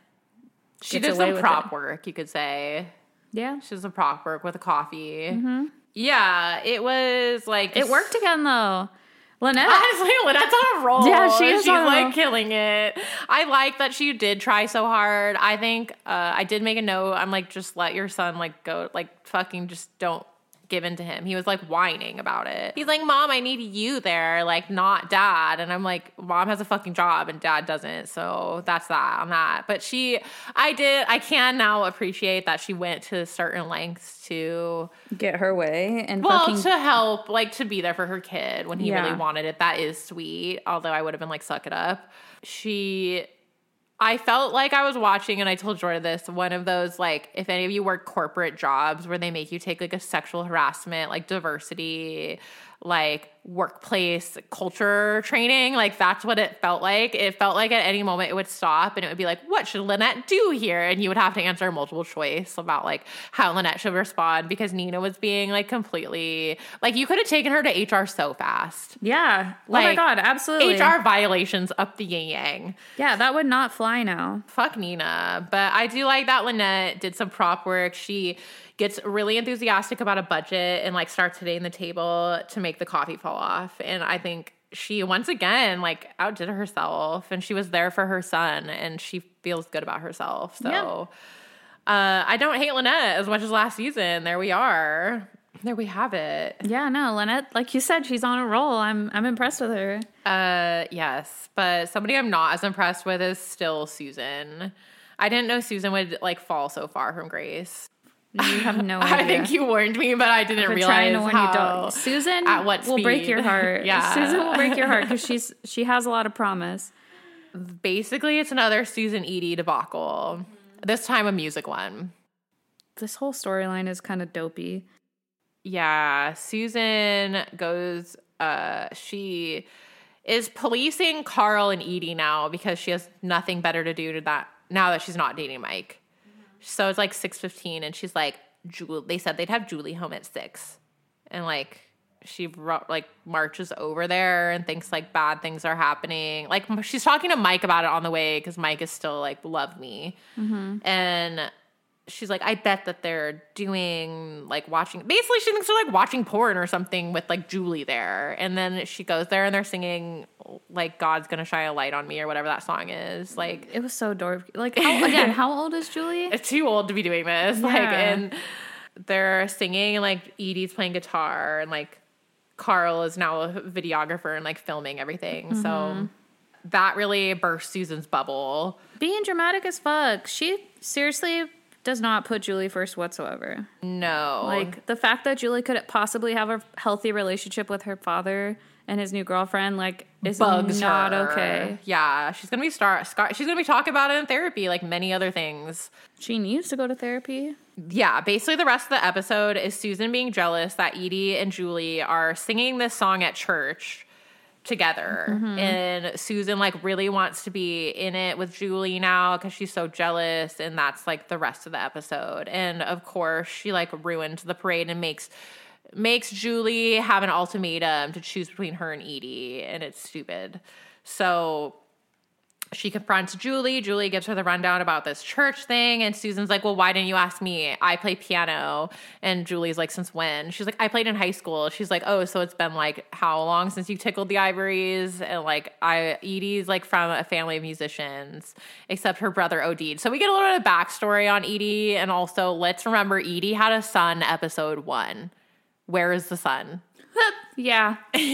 She did some prop work, you could say. Yeah. She did some prop work with a coffee. Mm-hmm. Yeah, it was like... It worked again, though. Lynette... Honestly, Lynette's on a roll. Yeah, she is She's, on a like, roll. killing it. I like that she did try so hard. I think uh, I did make a note. I'm like, just let your son, like, go... Like, fucking just don't give in to him. He was, like, whining about it. He's like, Mom, I need you there, like, not Dad. And I'm like, Mom has a fucking job and Dad doesn't. So that's that on that. But she... I did... I can now appreciate that she went to certain lengths to... Get her way and well, fucking... to help, like, to be there for her kid when he Yeah. really wanted it. That is sweet. Although I would have been like, suck it up. She... I felt like I was watching, and I told Jordan this, one of those, like, if any of you work corporate jobs where they make you take, like, a sexual harassment, like, diversity, like, workplace culture training, like, that's what it felt like. It felt like at any moment it would stop, and it would be like, what should Lynette do here? And you would have to answer multiple choice about, like, how Lynette should respond, because Nina was being, like, completely, like, you could have taken her to H R so fast. Yeah. Like, oh my God, absolutely. H R violations up the yin yang. Yeah, that would not fly now. Fuck Nina. But I do like that Lynette did some prop work. She gets really enthusiastic about a budget and, like, starts hitting the table to make the coffee fall off. And I think she, once again, like, outdid herself. And she was there for her son. And she feels good about herself. So yeah. uh, I don't hate Lynette as much as last season. There we are. There we have it. Yeah, no, Lynette, like you said, she's on a roll. I'm I'm impressed with her. Uh, yes, but somebody I'm not as impressed with is still Susan. I didn't know Susan would, like, fall so far from grace. You have no idea. I think you warned me, but I didn't realize trying to warn how. You don't. Susan at what will speed. break your heart. Yeah, Susan will break your heart because she's she has a lot of promise. Basically, it's another Susan Edie debacle. This time, a music one. This whole storyline is kind of dopey. Yeah, Susan goes, uh, she is policing Carl and Edie now because she has nothing better to do to that now that she's not dating Mike. Mm-hmm. So it's like six fifteen and she's like, Julie, they said they'd have Julie home at six. And like, she like marches over there and thinks like bad things are happening. Like she's talking to Mike about it on the way because Mike is still like, love me. Mm-hmm. And she's like, I bet that they're doing, like, watching... Basically, she thinks they're, like, watching porn or something with, like, Julie there. And then she goes there, and they're singing, like, God's Gonna Shine a Light on Me, or whatever that song is. Like... It was so dorky. Like, how, again, how old is Julie? It's too old to be doing this. Yeah. Like, and they're singing and like Edie's playing guitar and like Carl is now a videographer and like filming everything. Mm-hmm. So that really burst Susan's bubble. Being dramatic as fuck. She seriously does not put Julie first whatsoever. No. Like, the fact that Julie could possibly have a healthy relationship with her father and his new girlfriend, like, is bugs not her. okay. Yeah, she's gonna be star. Scar- she's gonna be talking about it in therapy, like many other things. She needs to go to therapy. Yeah, basically the rest of the episode is Susan being jealous that Edie and Julie are singing this song at church together. Mm-hmm. And Susan, like, really wants to be in it with Julie now because she's so jealous. And that's, like, the rest of the episode. And, of course, she, like, ruined the parade and makes... makes Julie have an ultimatum to choose between her and Edie, and it's stupid. So she confronts Julie. Julie gives her the rundown about this church thing, and Susan's like, well, why didn't you ask me? I play piano. And Julie's like, since when? She's like, I played in high school. She's like, oh, so it's been like how long since you tickled the ivories? And like, I Edie's like from a family of musicians, except her brother OD'd. So we get a little bit of backstory on Edie, and also let's remember Edie had a son episode one. Where is the son? Yeah.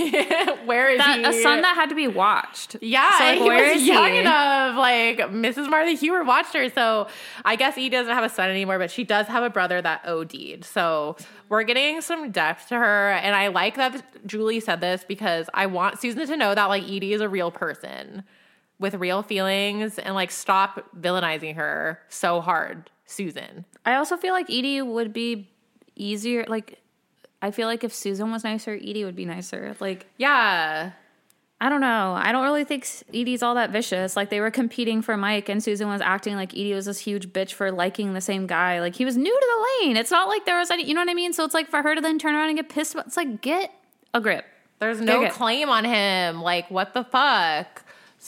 Where is that, he? A son that had to be watched. Yeah, so, like, he where was is young he? enough. Like, Missus Martha Hewer watched her. So I guess Edie doesn't have a son anymore, but she does have a brother that OD'd. So we're getting some depth to her. And I like that Julie said this because I want Susan to know that, like, Edie is a real person with real feelings, and, like, stop villainizing her so hard, Susan. I also feel like Edie would be easier, like... I feel like if Susan was nicer, Edie would be nicer. Like, yeah. I don't know. I don't really think Edie's all that vicious. Like, they were competing for Mike, and Susan was acting like Edie was this huge bitch for liking the same guy. Like, he was new to the lane. It's not like there was any, you know what I mean? So it's like for her to then turn around and get pissed about, it's like, get a grip. There's no claim on him. Like, what the fuck?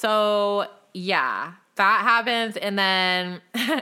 So, yeah. That happens, and then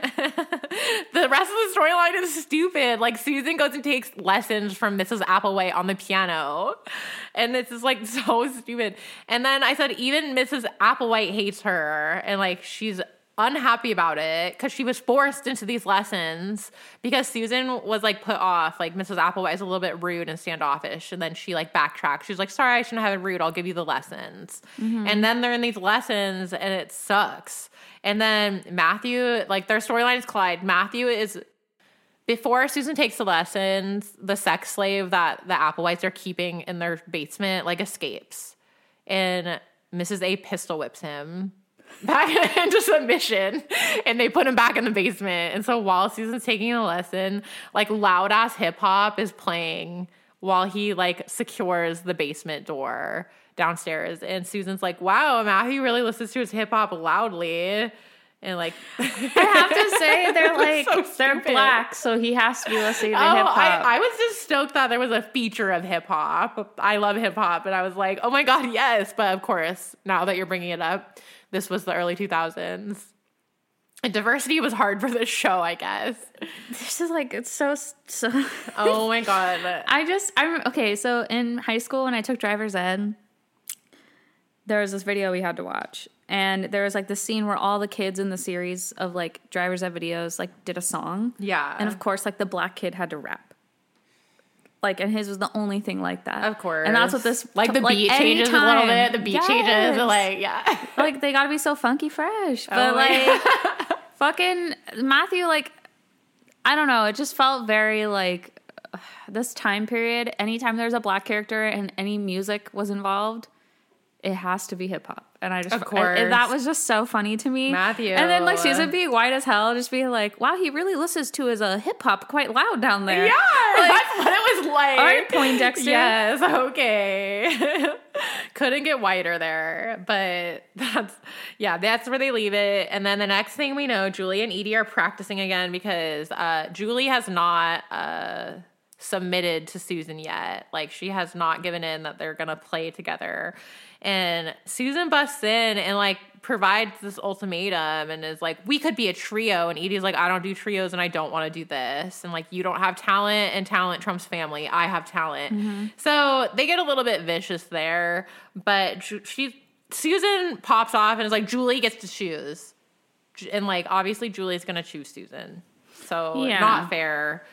the rest of the storyline is stupid. Like, Susan goes and takes lessons from Missus Applewhite on the piano, and this is, like, so stupid. And then I said even Missus Applewhite hates her, and, like, she's unhappy about it because she was forced into these lessons because Susan was, like, put off. Like, Missus Applewhite is a little bit rude and standoffish, and then she, like, backtracks. She's like, sorry, I shouldn't have been rude. I'll give you the lessons. Mm-hmm. And then they're in these lessons, and it sucks. And then Matthew, like, their storylines collide. Matthew is, before Susan takes the lessons, the sex slave that the Applewhites are keeping in their basement, like, escapes. And Missus A pistol whips him back into submission, and they put him back in the basement. And so while Susan's taking a lesson, like, loud-ass hip-hop is playing while he, like, secures the basement door downstairs. And Susan's like, wow, Matthew really listens to his hip-hop loudly. And, like, I have to say, they're like, so they're black, so he has to be listening to oh, hip-hop. I, I was just stoked that there was a feature of hip-hop. I love hip-hop, and I was like, oh my God, yes. But of course, now that you're bringing it up, this was the early two thousands. And diversity was hard for this show, I guess. This is like, it's so, so. Oh my God. I just, I'm, okay, so in high school when I took driver's ed, there was this video we had to watch. And there was like this scene where all the kids in the series of like driver's ed videos like did a song. Yeah. And of course, like the black kid had to rap. Like, and his was the only thing like that. Of course. And that's what this... Like, the like, beat changes anytime, a little bit. The beat yes. changes. Like, yeah. Like, they gotta be so funky fresh. But, oh like, fucking Matthew, like, I don't know. It just felt very, like, uh, this time period, anytime there's a black character and any music was involved, it has to be hip-hop. And I just... Of course. I, that was just so funny to me. Matthew. And then, like, Susan being white as hell, just being like, wow, he really listens to his uh, hip-hop quite loud down there. Yeah, like, that's what it was like. All right, Poindexter. Yes, okay. Couldn't get whiter there. But that's, yeah, that's where they leave it. And then the next thing we know, Julie and Edie are practicing again because uh, Julie has not... Uh, submitted to Susan yet. Like, she has not given in that they're gonna play together. And Susan busts in and like provides this ultimatum and is like, we could be a trio. And Edie's like, I don't do trios and I don't want to do this. And like, you don't have talent and talent trumps family. I have talent. Mm-hmm. So they get a little bit vicious there, but she Susan pops off and is like, Julie gets to choose. And like, obviously Julie's gonna choose Susan. So yeah. not fair.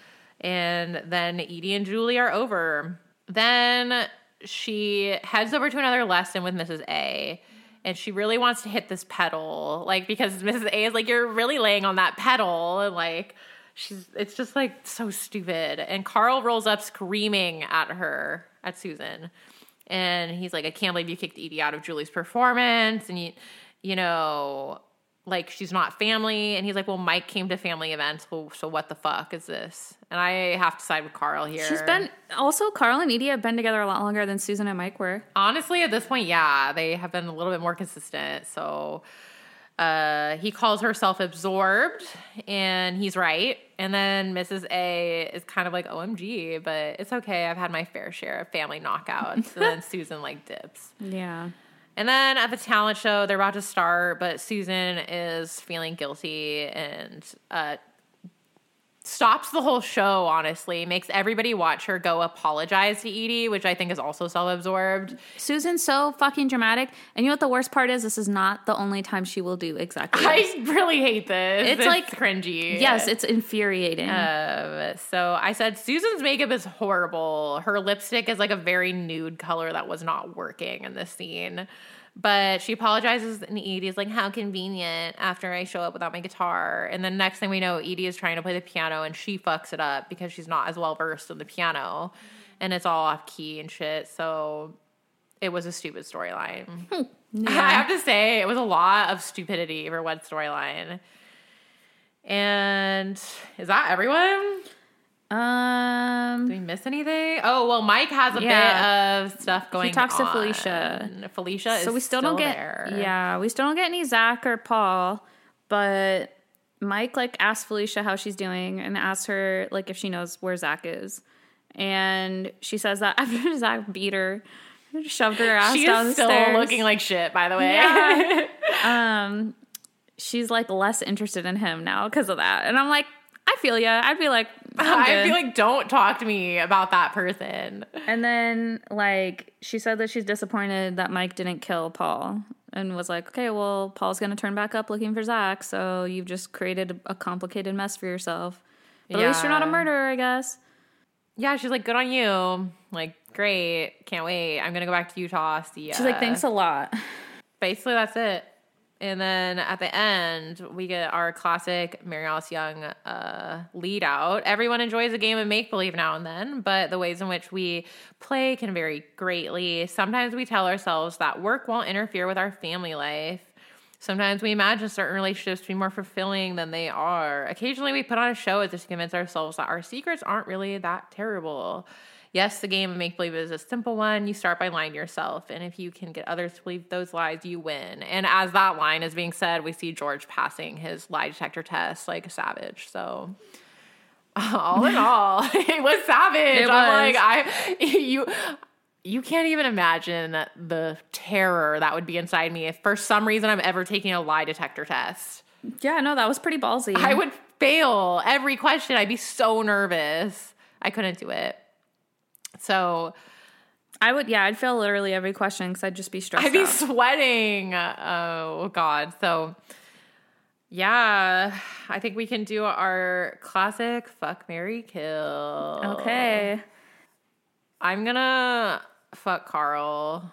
And then Edie and Julie are over. Then she heads over to another lesson with Missus A. And she really wants to hit this pedal. Like, because Missus A is like, you're really laying on that pedal. And like, she's, it's just like so stupid. And Carl rolls up screaming at her, at Susan. And he's like, I can't believe you kicked Edie out of Julie's performance. And you, you know... like, she's not family. And he's like, well, Mike came to family events. Well, so what the fuck is this? And I have to side with Carl here. She's been, also, Carl and Edie have been together a lot longer than Susan and Mike were. Honestly, at this point, yeah, they have been a little bit more consistent. So uh, he calls her self-absorbed, and he's right. And then Missus A is kind of like, O M G, but it's okay. I've had my fair share of family knockouts. And then Susan, like, dips. Yeah. And then at the talent show, they're about to start, but Susan is feeling guilty and uh, stops the whole show, honestly. Makes everybody watch her go apologize to Edie, which I think is also self-absorbed. Susan's so fucking dramatic. And you know what the worst part is? This is not the only time she will do exactly this. I really hate this. It's, it's like cringy. Yes, it's infuriating. Um, so I said Susan's makeup is horrible. Her lipstick is like a very nude color that was not working in this scene. But she apologizes, and Edie is like, how convenient, after I show up without my guitar. And then next thing we know, Edie is trying to play the piano, and she fucks it up because she's not as well versed in the piano. And it's all off key and shit. So it was a stupid storyline. Yeah. I have to say, it was a lot of stupidity for one storyline. And is that everyone? Um, Did we miss anything? Oh, well, Mike has a yeah. bit of stuff going on. He talks on. to Felicia. Felicia is so we still, still don't get, there. Yeah, we still don't get any Zach or Paul, but Mike, like, asks Felicia how she's doing and asks her, like, if she knows where Zach is. And she says that after Zach beat her, shoved her ass she down the stairs. She is still looking like shit, by the way. Yeah. um, she's, like, less interested in him now because of that. And I'm like, I feel ya. I'd be like, I feel like, don't talk to me about that person. And then, like, she said that she's disappointed that Mike didn't kill Paul and was like, okay, well, Paul's going to turn back up looking for Zach, so you've just created a complicated mess for yourself. But yeah. At least you're not a murderer, I guess. Yeah, she's like, good on you. Like, great. Can't wait. I'm going to go back to Utah. See ya. She's like, thanks a lot. Basically, that's it. And then at the end, we get our classic Mary Alice Young uh, lead out. Everyone enjoys a game of make-believe now and then, but the ways in which we play can vary greatly. Sometimes we tell ourselves that work won't interfere with our family life. Sometimes we imagine certain relationships to be more fulfilling than they are. Occasionally we put on a show to convince ourselves that our secrets aren't really that terrible. Yes, the game of make-believe is a simple one. You start by lying to yourself, and if you can get others to believe those lies, you win. And as that line is being said, we see George passing his lie detector test like a savage. So, all in all, it was savage. It I'm was. like, I you. You can't even imagine the terror that would be inside me if for some reason I'm ever taking a lie detector test. Yeah, no, that was pretty ballsy. I would fail every question. I'd be so nervous. I couldn't do it. So I would, yeah, I'd fail literally every question because I'd just be stressed I'd be out. sweating. Oh, God. So, yeah, I think we can do our classic fuck, marry, kill. Okay. I'm going to fuck Carl.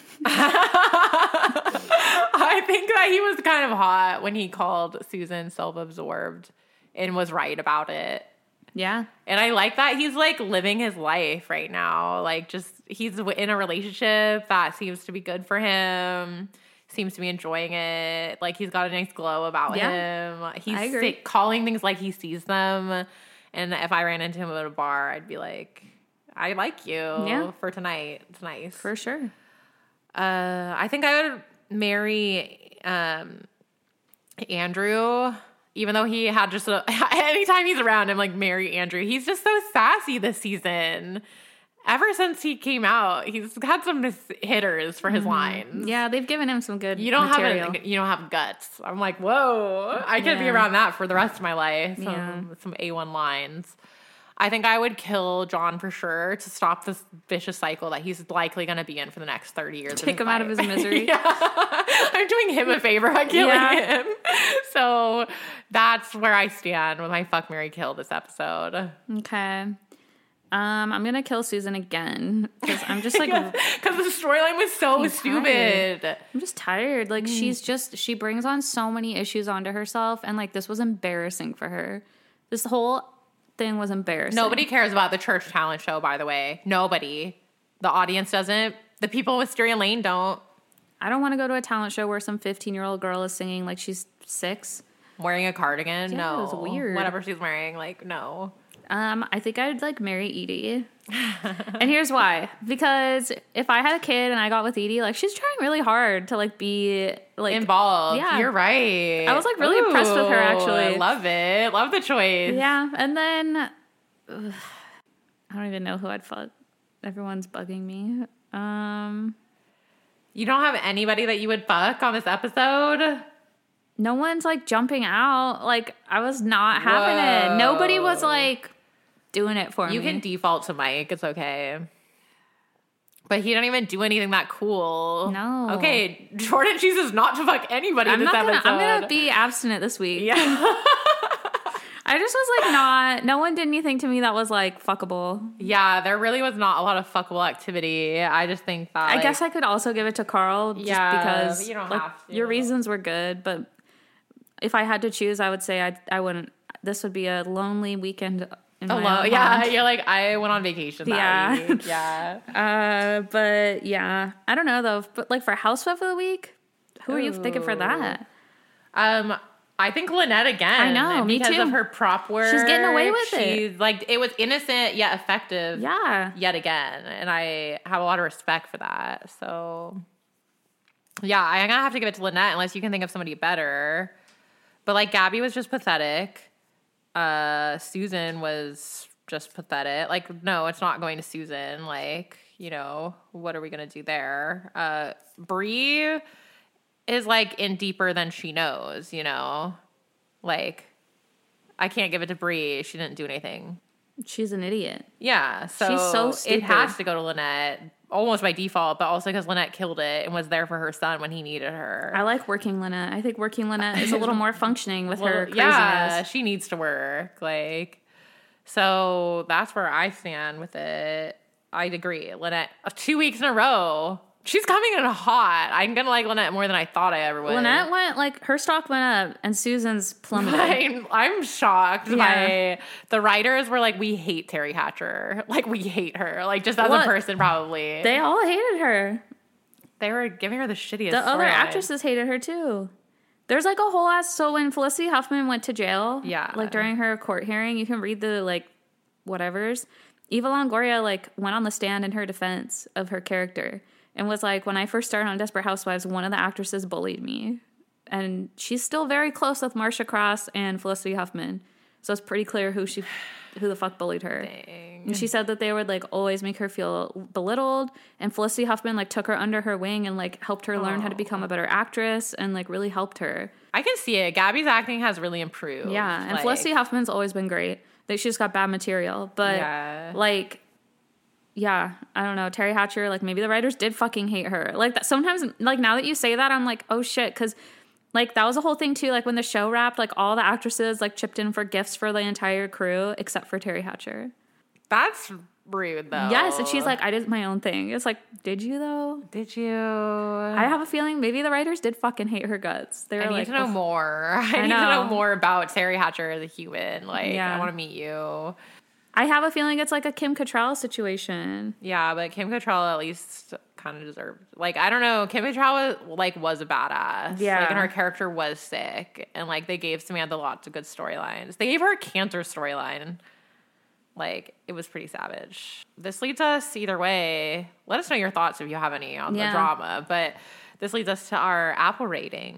I think that he was kind of hot when he called Susan self-absorbed and was right about it. Yeah. And I like that he's like living his life right now. Like just he's in a relationship that seems to be good for him. Seems to be enjoying it. Like he's got a nice glow about yeah, him. He's sick, calling things like he sees them. And if I ran into him at a bar, I'd be like, I like you yeah. for tonight. It's nice. For sure. Uh, I think I would marry um, Andrew. Even though he had just a, anytime he's around, I'm like, marry Andrew. He's just so sassy this season. Ever since he came out, he's had some hitters for his mm-hmm. lines. Yeah, they've given him some good you don't material. have a, You don't have guts. I'm like, whoa. I could yeah. be around that for the rest of my life. Some, yeah. some A one lines. I think I would kill John for sure to stop this vicious cycle that he's likely going to be in for the next thirty years. Take him life. Out of his misery. Yeah. I'm doing him a favor by killing yeah. him. So that's where I stand with my fuck, marry, kill this episode. Okay. Um, I'm going to kill Susan again because I'm just like... Because the storyline was so stupid. Tired. I'm just tired. Like, mm. she's just... She brings on so many issues onto herself, and, like, this was embarrassing for her. This whole thing was embarrassing. Nobody cares about the church talent show, by the way. Nobody. The audience doesn't. The people with Wisteria Lane don't. I don't want to go to a talent show where some fifteen-year-old girl is singing like she's six. Wearing a cardigan? Yeah, no. It was weird. Whatever she's wearing, like, no. Um, I think I'd like marry Edie. And here's why. Because if I had a kid and I got with Edie, like she's trying really hard to like be like involved. Yeah. You're right. I was like really Ooh, impressed with her actually. I love it. Love the choice. Yeah. And then ugh, I don't even know who I'd fuck. Everyone's bugging me. Um You don't have anybody that you would fuck on this episode? No one's like jumping out. Like I was not having Whoa. it. Nobody was like doing it for you me. You can default to Mike. It's okay. But he didn't even do anything that cool. No. Okay, Jordan chooses not to fuck anybody I'm this not episode. Gonna, I'm gonna be abstinent this week. Yeah. I just was like not. No one did anything to me that was like fuckable. Yeah, there really was not a lot of fuckable activity. I just think that. I like, guess I could also give it to Carl. Just yeah, because you don't like, have to. Your reasons were good, but if I had to choose, I would say I I wouldn't. This would be a lonely weekend. In my Alone, own yeah. home. You're like I went on vacation. That yeah, week. yeah. Uh, but yeah, I don't know though. But like for housewife of the week, who Ooh. are you thinking for that? Um. I think Lynette again. I know, me because too. of her prop work. She's getting away with She's, it. Like it was innocent yet effective. Yeah. Yet again, and I have a lot of respect for that. So, yeah, I'm gonna have to give it to Lynette unless you can think of somebody better. But like Gabby was just pathetic. Uh, Susan was just pathetic. Like, no, it's not going to Susan. Like, you know, what are we gonna do there? Uh, Bree is like in deeper than she knows, you know? Like, I can't give it to Bree. She didn't do anything. She's an idiot. Yeah. So, she's so stupid. It has to go to Lynette, almost by default, but also because Lynette killed it and was there for her son when he needed her. I like working Lynette. I think working Lynette is a little more functioning with her craziness. Yeah, she needs to work. Like, so that's where I stand with it. I'd agree. Lynette, two weeks in a row. She's coming in hot. I'm going to like Lynette more than I thought I ever would. Lynette went, like, her stock went up and Susan's plummeted. I'm, I'm shocked yeah. by the writers were like, we hate Terry Hatcher. Like, we hate her. Like, just as what? a person, probably. They all hated her. They were giving her the shittiest The other line. actresses hated her, too. There's, like, a whole ass... So when Felicity Huffman went to jail, yeah. like, during her court hearing, you can read the, like, whatevers. Eva Longoria, like, went on the stand in her defense of her character. And was like, when I first started on Desperate Housewives, one of the actresses bullied me. And she's still very close with Marcia Cross and Felicity Huffman. So it's pretty clear who she, who the fuck bullied her. Dang. And she said that they would, like, always make her feel belittled. And Felicity Huffman, like, took her under her wing and, like, helped her learn oh. how to become a better actress and, like, really helped her. I can see it. Gabby's acting has really improved. Yeah. And like, Felicity Huffman's always been great. Like, she just got bad material. But, yeah. like... Yeah, I don't know. Terry Hatcher, like, maybe the writers did fucking hate her. Like, that, sometimes, like, now that you say that, I'm like, oh, shit. Because, like, that was a whole thing, too. Like, when the show wrapped, like, all the actresses, like, chipped in for gifts for the entire crew, except for Terry Hatcher. That's rude, though. Yes, and she's like, I did my own thing. It's like, did you, though? Did you? I have a feeling maybe the writers did fucking hate her guts. They were I need like, to know more. I, I need know. to know more about Terry Hatcher as a human. Like, yeah. I want to meet you. I have a feeling it's like a Kim Cattrall situation. Yeah, but Kim Cattrall at least kind of deserved. Like, I don't know. Kim Cattrall was, like, was a badass. Yeah. Like, and her character was sick. And, like, they gave Samantha lots of good storylines. They gave her a cancer storyline. Like, it was pretty savage. This leads us either way. Let us know your thoughts if you have any on yeah. the drama. But this leads us to our Apple rating.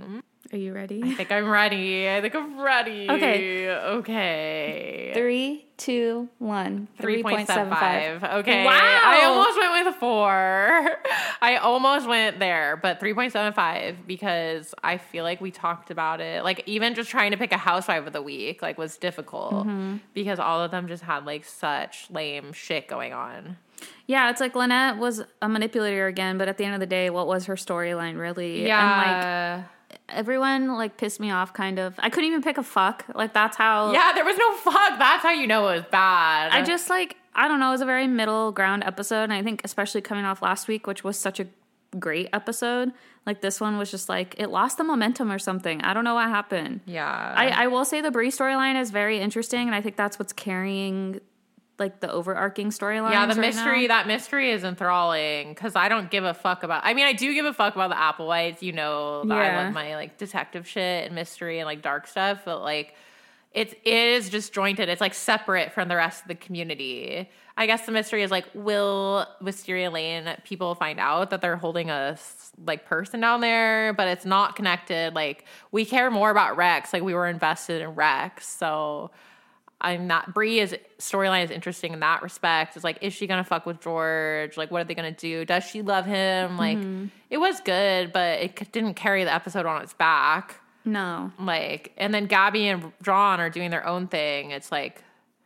Are you ready? I think I'm ready. I think I'm ready. Okay. Okay. Three, two, one. three point seven five. Okay. Wow. I almost went with a four. I almost went there, but three point seven five because I feel like we talked about it. Like, even just trying to pick a housewife of the week, like, was difficult mm-hmm. because all of them just had, like, such lame shit going on. Yeah, it's like Lynette was a manipulator again, but at the end of the day, what was her storyline, really? Yeah. And, like, everyone, like, pissed me off, kind of. I couldn't even pick a fuck. Like, that's how... Yeah, there was no fuck. That's how you know it was bad. I just, like, I don't know. It was a very middle ground episode. And I think especially coming off last week, which was such a great episode, like, this one was just, like, it lost the momentum or something. I don't know what happened. Yeah. I, I will say the Bree storyline is very interesting, and I think that's what's carrying... like the overarching storyline. Yeah, the right mystery, now. that mystery is enthralling because I don't give a fuck about, I mean, I do give a fuck about the Applewhites, you know, that yeah. I love my like detective shit and mystery and like dark stuff, but like it's, it is disjointed. It's like separate from the rest of the community. I guess the mystery is like, will Wisteria Lane people find out that they're holding a like person down there, but it's not connected. Like, we care more about Rex. Like, we were invested in Rex. So I'm not, Bree's storyline is interesting in that respect. It's like, is she gonna fuck with George? Like, what are they gonna do? Does she love him? Like, mm-hmm. it was good, but it didn't carry the episode on its back. No. Like, and then Gabby and John are doing their own thing. It's like,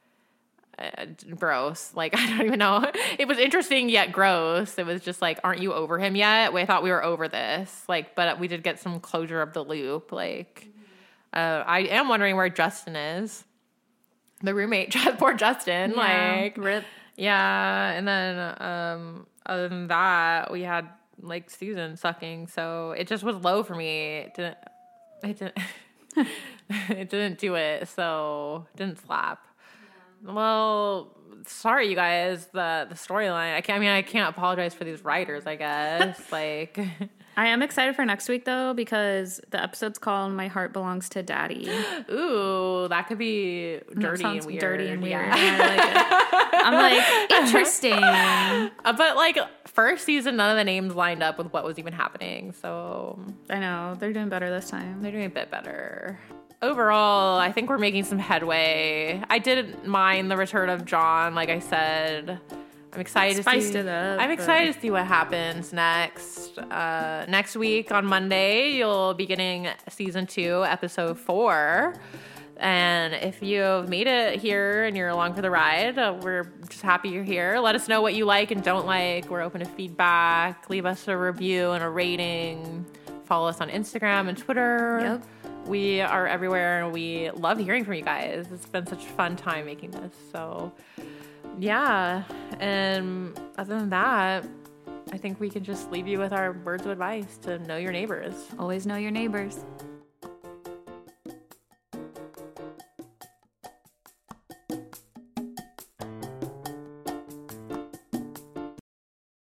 uh, gross. Like, I don't even know. It was interesting yet gross. It was just like, aren't you over him yet? We thought we were over this. Like, but we did get some closure of the loop. Like, uh, I am wondering where Justin is. The roommate, poor Justin, yeah, like, rip. Yeah, and then um, other than that, we had like Susan sucking, so it just was low for me. It didn't, it didn't, it didn't do it, so it didn't slap. Yeah. Well, sorry, you guys. The the storyline. I can't. I mean, I can't apologize for these writers. I guess like. I am excited for next week, though, because the episode's called My Heart Belongs to Daddy. Ooh, that could be dirty and weird. Dirty and weird. Yeah. Yeah, I like it. I'm like, interesting. Uh, but, like, first season, none of the names lined up with what was even happening. So I know. They're doing better this time. They're doing a bit better. Overall, I think we're making some headway. I didn't mind the return of John, like I said. I'm excited Spiced to see. It up, I'm excited to see what happens next. Uh, next week on Monday, you'll be getting season two, episode four. And if you've made it here and you're along for the ride, uh, we're just happy you're here. Let us know what you like and don't like. We're open to feedback. Leave us a review and a rating. Follow us on Instagram and Twitter. Yep. We are everywhere, and we love hearing from you guys. It's been such a fun time making this. So. Yeah, and other than that, I think we can just leave you with our words of advice to know your neighbors. Always know your neighbors.